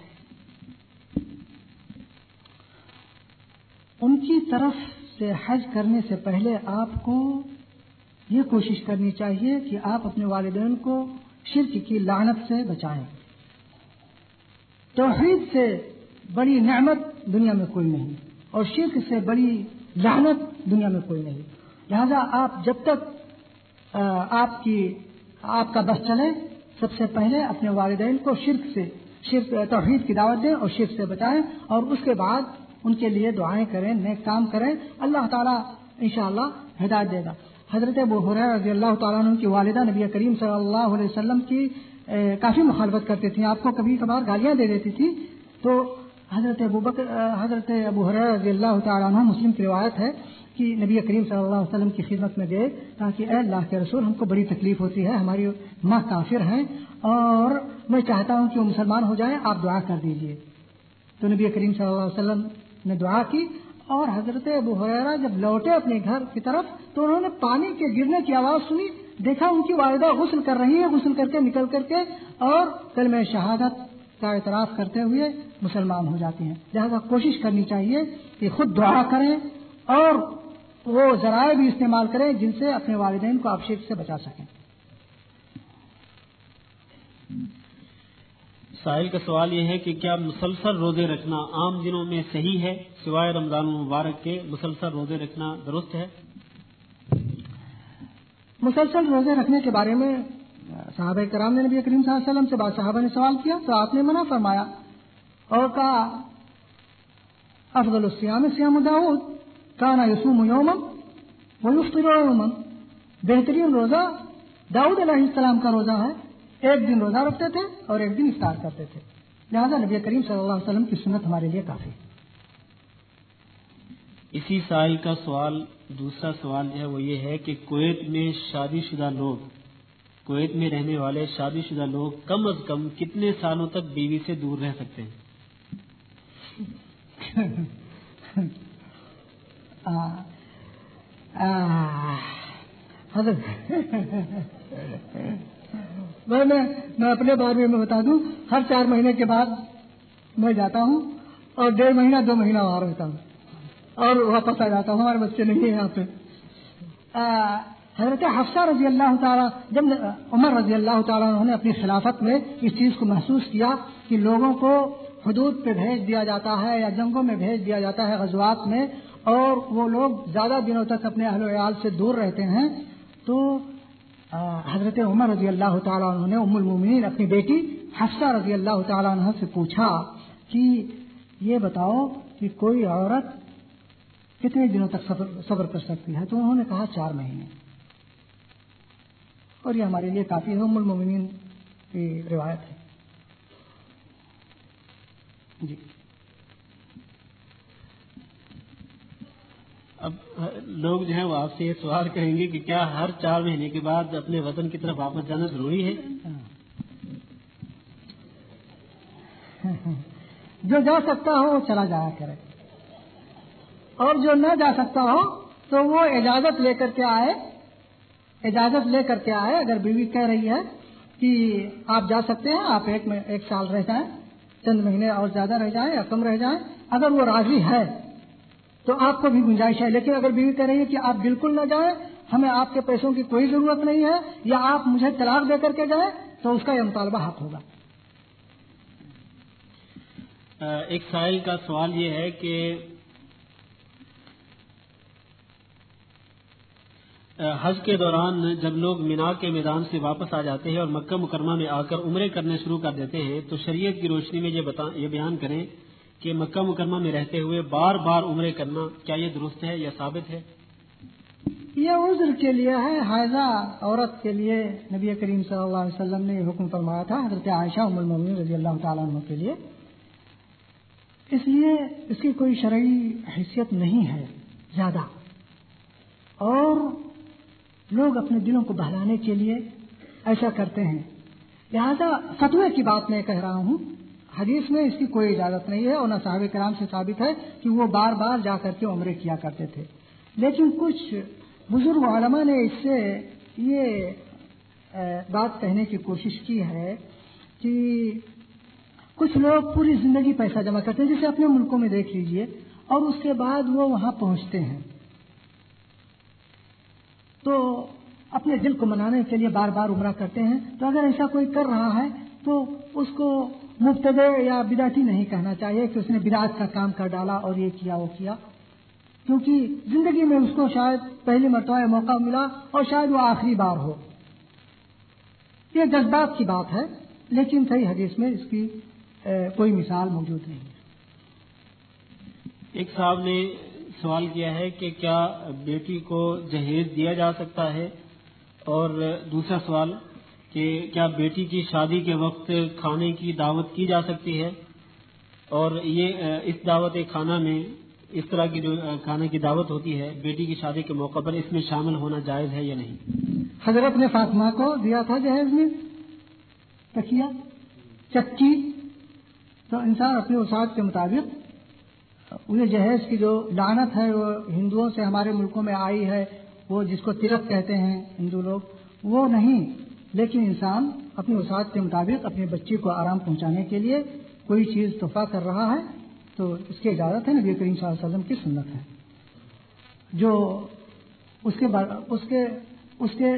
ان کی طرف سے حج کرنے سے پہلے آپ کو یہ کوشش کرنی چاہیے کہ آپ اپنے والدین کو شرک کی لعنت سے بچائیں. توحید سے بڑی نعمت دنیا میں کوئی نہیں، اور شرک سے بڑی لعنت دنیا میں کوئی نہیں. لہذا آپ جب تک آپ کی آپ کا بس چلے، سب سے پہلے اپنے والدین کو شرک سے شرک توحید کی دعوت دیں اور شرک سے بچائیں، اور اس کے بعد ان کے لیے دعائیں کریں، نیک کام کریں. اللہ تعالیٰ انشاءاللہ ہدایت دے گا. حضرت ابو ہریرہ رضی اللہ تعالیٰ عنہ کی والدہ نبی کریم صلی اللہ علیہ وسلم کی کافی مخالفت کرتی تھیں، آپ کو کبھی کبھار گالیاں دے دیتی تھی. تو حضرت ابو بکر حضرت ابو ہریرہ رضی اللہ تعالیٰ عنہ، مسلم کی روایت ہے کہ نبی کریم صلی اللہ علیہ وسلم کی خدمت میں گئے تاکہ اے اللہ کے رسول، ہم کو بڑی تکلیف ہوتی ہے، ہماری ماں کافر ہیں اور میں چاہتا ہوں کہ وہ مسلمان ہو جائیں، آپ دعا کر دیجئے. تو نبی کریم صلی اللہ علیہ وسلم نے دعا کی، اور حضرت ابو ہریرہ جب لوٹے اپنے گھر کی طرف تو انہوں نے پانی کے گرنے کی آواز سنی، دیکھا ان کی والدہ غسل کر رہی ہے، غسل کر کے نکل کر کے اور کلمہ شہادت کا اعتراف کرتے ہوئے مسلمان ہو جاتی ہیں. لہذا کوشش کرنی چاہیے کہ خود دعا کریں اور وہ ذرائع بھی استعمال کریں جن سے اپنے والدین کو آپ شرک سے بچا سکیں. سائل کا سوال یہ ہے کہ کیا مسلسل روزے رکھنا عام دنوں میں صحیح ہے، سوائے رمضان المبارک کے مسلسل روزے رکھنا درست ہے؟ مسلسل روزے رکھنے کے بارے میں صحابہ کرام نے نبی کریم صلی اللہ علیہ وسلم سے بعض صحابہ نے سوال کیا تو آپ نے منع فرمایا اور کہا افضل الصیام صیام داؤد کانا یصوم یوما ویفطر یوما، بہترین روزہ داؤد علیہ السلام کا روزہ ہے، ایک دن روزہ رکھتے تھے اور ایک دن افطار کرتے تھے. لہذا نبی کریم صلی اللہ علیہ وسلم کی سنت ہمارے لیے کافی. اسی سائل کا سوال دوسرا سوال جو ہے وہ یہ ہے کہ کویت میں شادی شدہ لوگ کویت میں رہنے والے شادی شدہ لوگ کم از کم کتنے سالوں تک بیوی سے دور رہ سکتے ہیں؟ حضرت میں میں اپنے بارے میں بتا دوں، ہر چار مہینے کے بعد میں جاتا ہوں اور ڈیڑھ مہینہ دو مہینہ وہاں رہتا ہوں اور واپس آ جاتا ہوں. ہمارے بچے نہیں ہیں یہاں پہ. حضرت حفصہ رضی اللہ تعالیٰ جب عمر رضی اللہ تعالیٰ انہوں نے اپنی خلافت میں اس چیز کو محسوس کیا کہ لوگوں کو حدود پہ بھیج دیا جاتا ہے یا جنگوں میں بھیج دیا جاتا ہے، غزوات میں، اور وہ لوگ زیادہ دنوں تک اپنے اہل و عیال سے دور رہتے ہیں، تو حضرت عمر رضی اللہ تعالیٰ عنہ نے ام المومنین اپنی بیٹی حفصہ رضی اللہ تعالیٰ عنہ سے پوچھا کہ یہ بتاؤ کہ کوئی عورت کتنے دنوں تک صبر کر سکتی ہے؟ تو انہوں نے کہا چار مہینے، اور یہ ہمارے لیے کافی ہے. ام المومنین کی روایت ہے. جی اب لوگ جو ہیں وہ آپ سے یہ سوال کریں گے کہ کیا ہر چار مہینے کے بعد اپنے وطن کی طرف واپس جانا ضروری ہے؟ جو جا سکتا ہو وہ چلا جایا کرے، اور جو نہ جا سکتا ہو تو وہ اجازت لے کر کے آئے اجازت لے کر کے آئے اگر بیوی کہہ رہی ہے کہ آپ جا سکتے ہیں، آپ ایک میں ایک سال رہ جائیں، چند مہینے اور زیادہ رہ جائیں یا کم رہ جائیں، اگر وہ راضی ہے تو آپ کو بھی گنجائش ہے. لیکن اگر بیوی کہہ رہی ہے کہ آپ بالکل نہ جائیں، ہمیں آپ کے پیسوں کی کوئی ضرورت نہیں ہے، یا آپ مجھے طلاق دے کر کے جائیں، تو اس کا یہ مطالبہ حق ہوگا. ایک سائل کا سوال یہ ہے کہ حج کے دوران جب لوگ مینا کے میدان سے واپس آ جاتے ہیں اور مکہ مکرمہ میں آ کر عمرے کرنے شروع کر دیتے ہیں، تو شریعت کی روشنی میں یہ یہ بیان کریں کہ مکہ مکرمہ میں رہتے ہوئے بار بار عمرے کرنا کیا یہ درست ہے یا ثابت ہے؟ یہ عذر کے لیے ہے. حائضہ عورت کے لیے نبی کریم صلی اللہ علیہ وسلم نے یہ حکم فرمایا تھا حضرت عائشہ ام المومنین رضی اللہ تعالیٰ عنہ کے لیے. اس لیے اس کی کوئی شرعی حیثیت نہیں ہے زیادہ، اور لوگ اپنے دلوں کو بہلانے کے لیے ایسا کرتے ہیں. لہذا فتوے کی بات میں کہہ رہا ہوں، حدیث میں اس کی کوئی اجازت نہیں ہے، اور نہ صحابہ کرام سے ثابت ہے کہ وہ بار بار جا کر کے عمرے کیا کرتے تھے. لیکن کچھ بزرگ علماء نے اس سے یہ بات کہنے کی کوشش کی ہے کہ کچھ لوگ پوری زندگی پیسہ جمع کرتے ہیں، جسے اپنے ملکوں میں دیکھ لیجئے، اور اس کے بعد وہ وہاں پہنچتے ہیں تو اپنے دل کو منانے کے لیے بار بار عمرہ کرتے ہیں. تو اگر ایسا کوئی کر رہا ہے تو اس کو مبتدع یا بدعتی نہیں کہنا چاہیے کہ اس نے بدعت کا کام کر ڈالا اور یہ کیا وہ کیا، کیونکہ زندگی میں اس کو شاید پہلی مرتبہ موقع ملا اور شاید وہ آخری بار ہو. یہ جذبات کی بات ہے، لیکن صحیح حدیث میں اس کی کوئی مثال موجود نہیں ہے. ایک صاحب نے سوال کیا ہے کہ کیا بیٹی کو جہیز دیا جا سکتا ہے، اور دوسرا سوال کہ کیا بیٹی کی شادی کے وقت کھانے کی دعوت کی جا سکتی ہے، اور یہ اس دعوت کھانا میں اس طرح کی جو کھانے کی دعوت ہوتی ہے بیٹی کی شادی کے موقع پر، اس میں شامل ہونا جائز ہے یا نہیں؟ حضرت نے فاطمہ کو دیا تھا جہیز میں تکیا چکی، تو انسان اپنے وسعت کے مطابق انہیں جہیز کی جو لعنت ہے وہ ہندوؤں سے ہمارے ملکوں میں آئی ہے، وہ جس کو تلک کہتے ہیں ہندو لوگ، وہ نہیں، لیکن انسان اپنی وسعت کے مطابق اپنے بچی کو آرام پہنچانے کے لیے کوئی چیز تحفہ کر رہا ہے تو اس کی اجازت ہے. نبی کریم صلی اللہ علیہ وسلم کی سنت ہے جو اس کے اس کے اس کے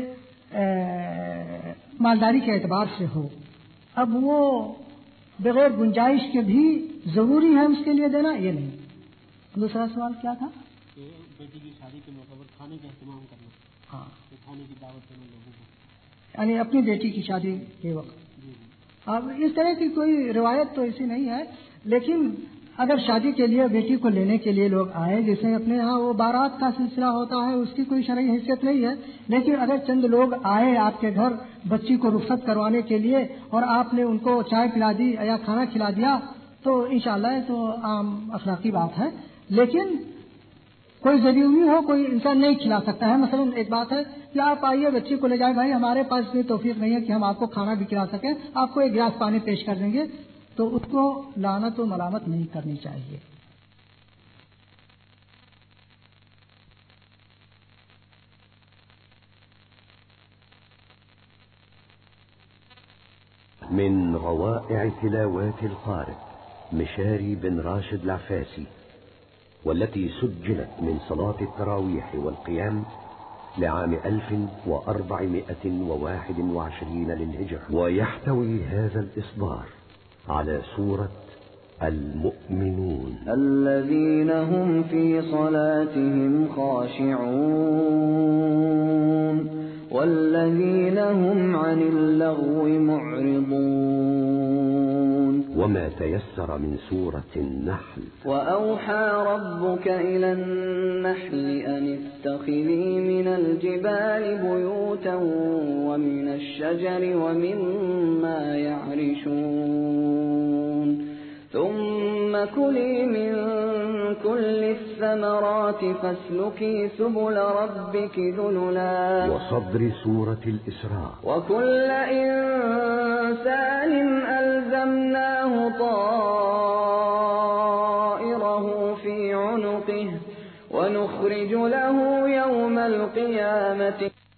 مالداری کے اعتبار سے ہو. اب وہ بغیر گنجائش کے بھی ضروری ہے اس کے لیے دینا، یہ نہیں. دوسرا سوال کیا تھا؟ بیٹی کی شادی کے موقع پر کھانے کا اہتمام کرنا، ہاں، کھانے کی دعوت دینا لوگوں کو، یعنی اپنی بیٹی کی شادی کے وقت. اب اس طرح کی کوئی روایت تو ایسی نہیں ہے، لیکن اگر شادی کے لیے بیٹی کو لینے کے لیے لوگ آئے، جیسے اپنے یہاں وہ بارات کا سلسلہ ہوتا ہے، اس کی کوئی شرعی حیثیت نہیں ہے، لیکن اگر چند لوگ آئے آپ کے گھر بچی کو رخصت کروانے کے لیے اور آپ نے ان کو چائے پلا دی یا کھانا کھلا دیا تو انشاءاللہ یہ تو عام اخلاقی بات ہے. لیکن कोई जरूरी हो, कोई इंसान नहीं खिला सकता है। मसलन एक बात है कि आप आइए बच्चे को ले जाए, भाई हमारे पास इतनी तौफीक नहीं है कि हम आपको खाना भी खिला सकें, आपको एक गिलास पानी पेश कर देंगे, तो उसको लानत व मलामत नहीं करनी चाहिए। من روائع تلاوات القارئ مشاري بن راشد العفاسي، والتي سجلت من صلاة التراويح والقيام لعام ألف وأربعمائة وواحد وعشرين للهجرة. ويحتوي هذا الإصدار على سورة المؤمنون الذين هم في صلاتهم خاشعون والذين هم عن اللغو معرضون. وما تيسر من سورة النحل. وأوحى ربك إلى النحل أن اتخذي من الجبال بيوتا ومن الشجر ومما يعرشون ثم كلي من كل الثمرات فاسلكي سبل ربك ذللا. وصدر سورة الإسراء. وكل إنسان ألزمناه طائره في عنقه ونخرج له يوم القيامة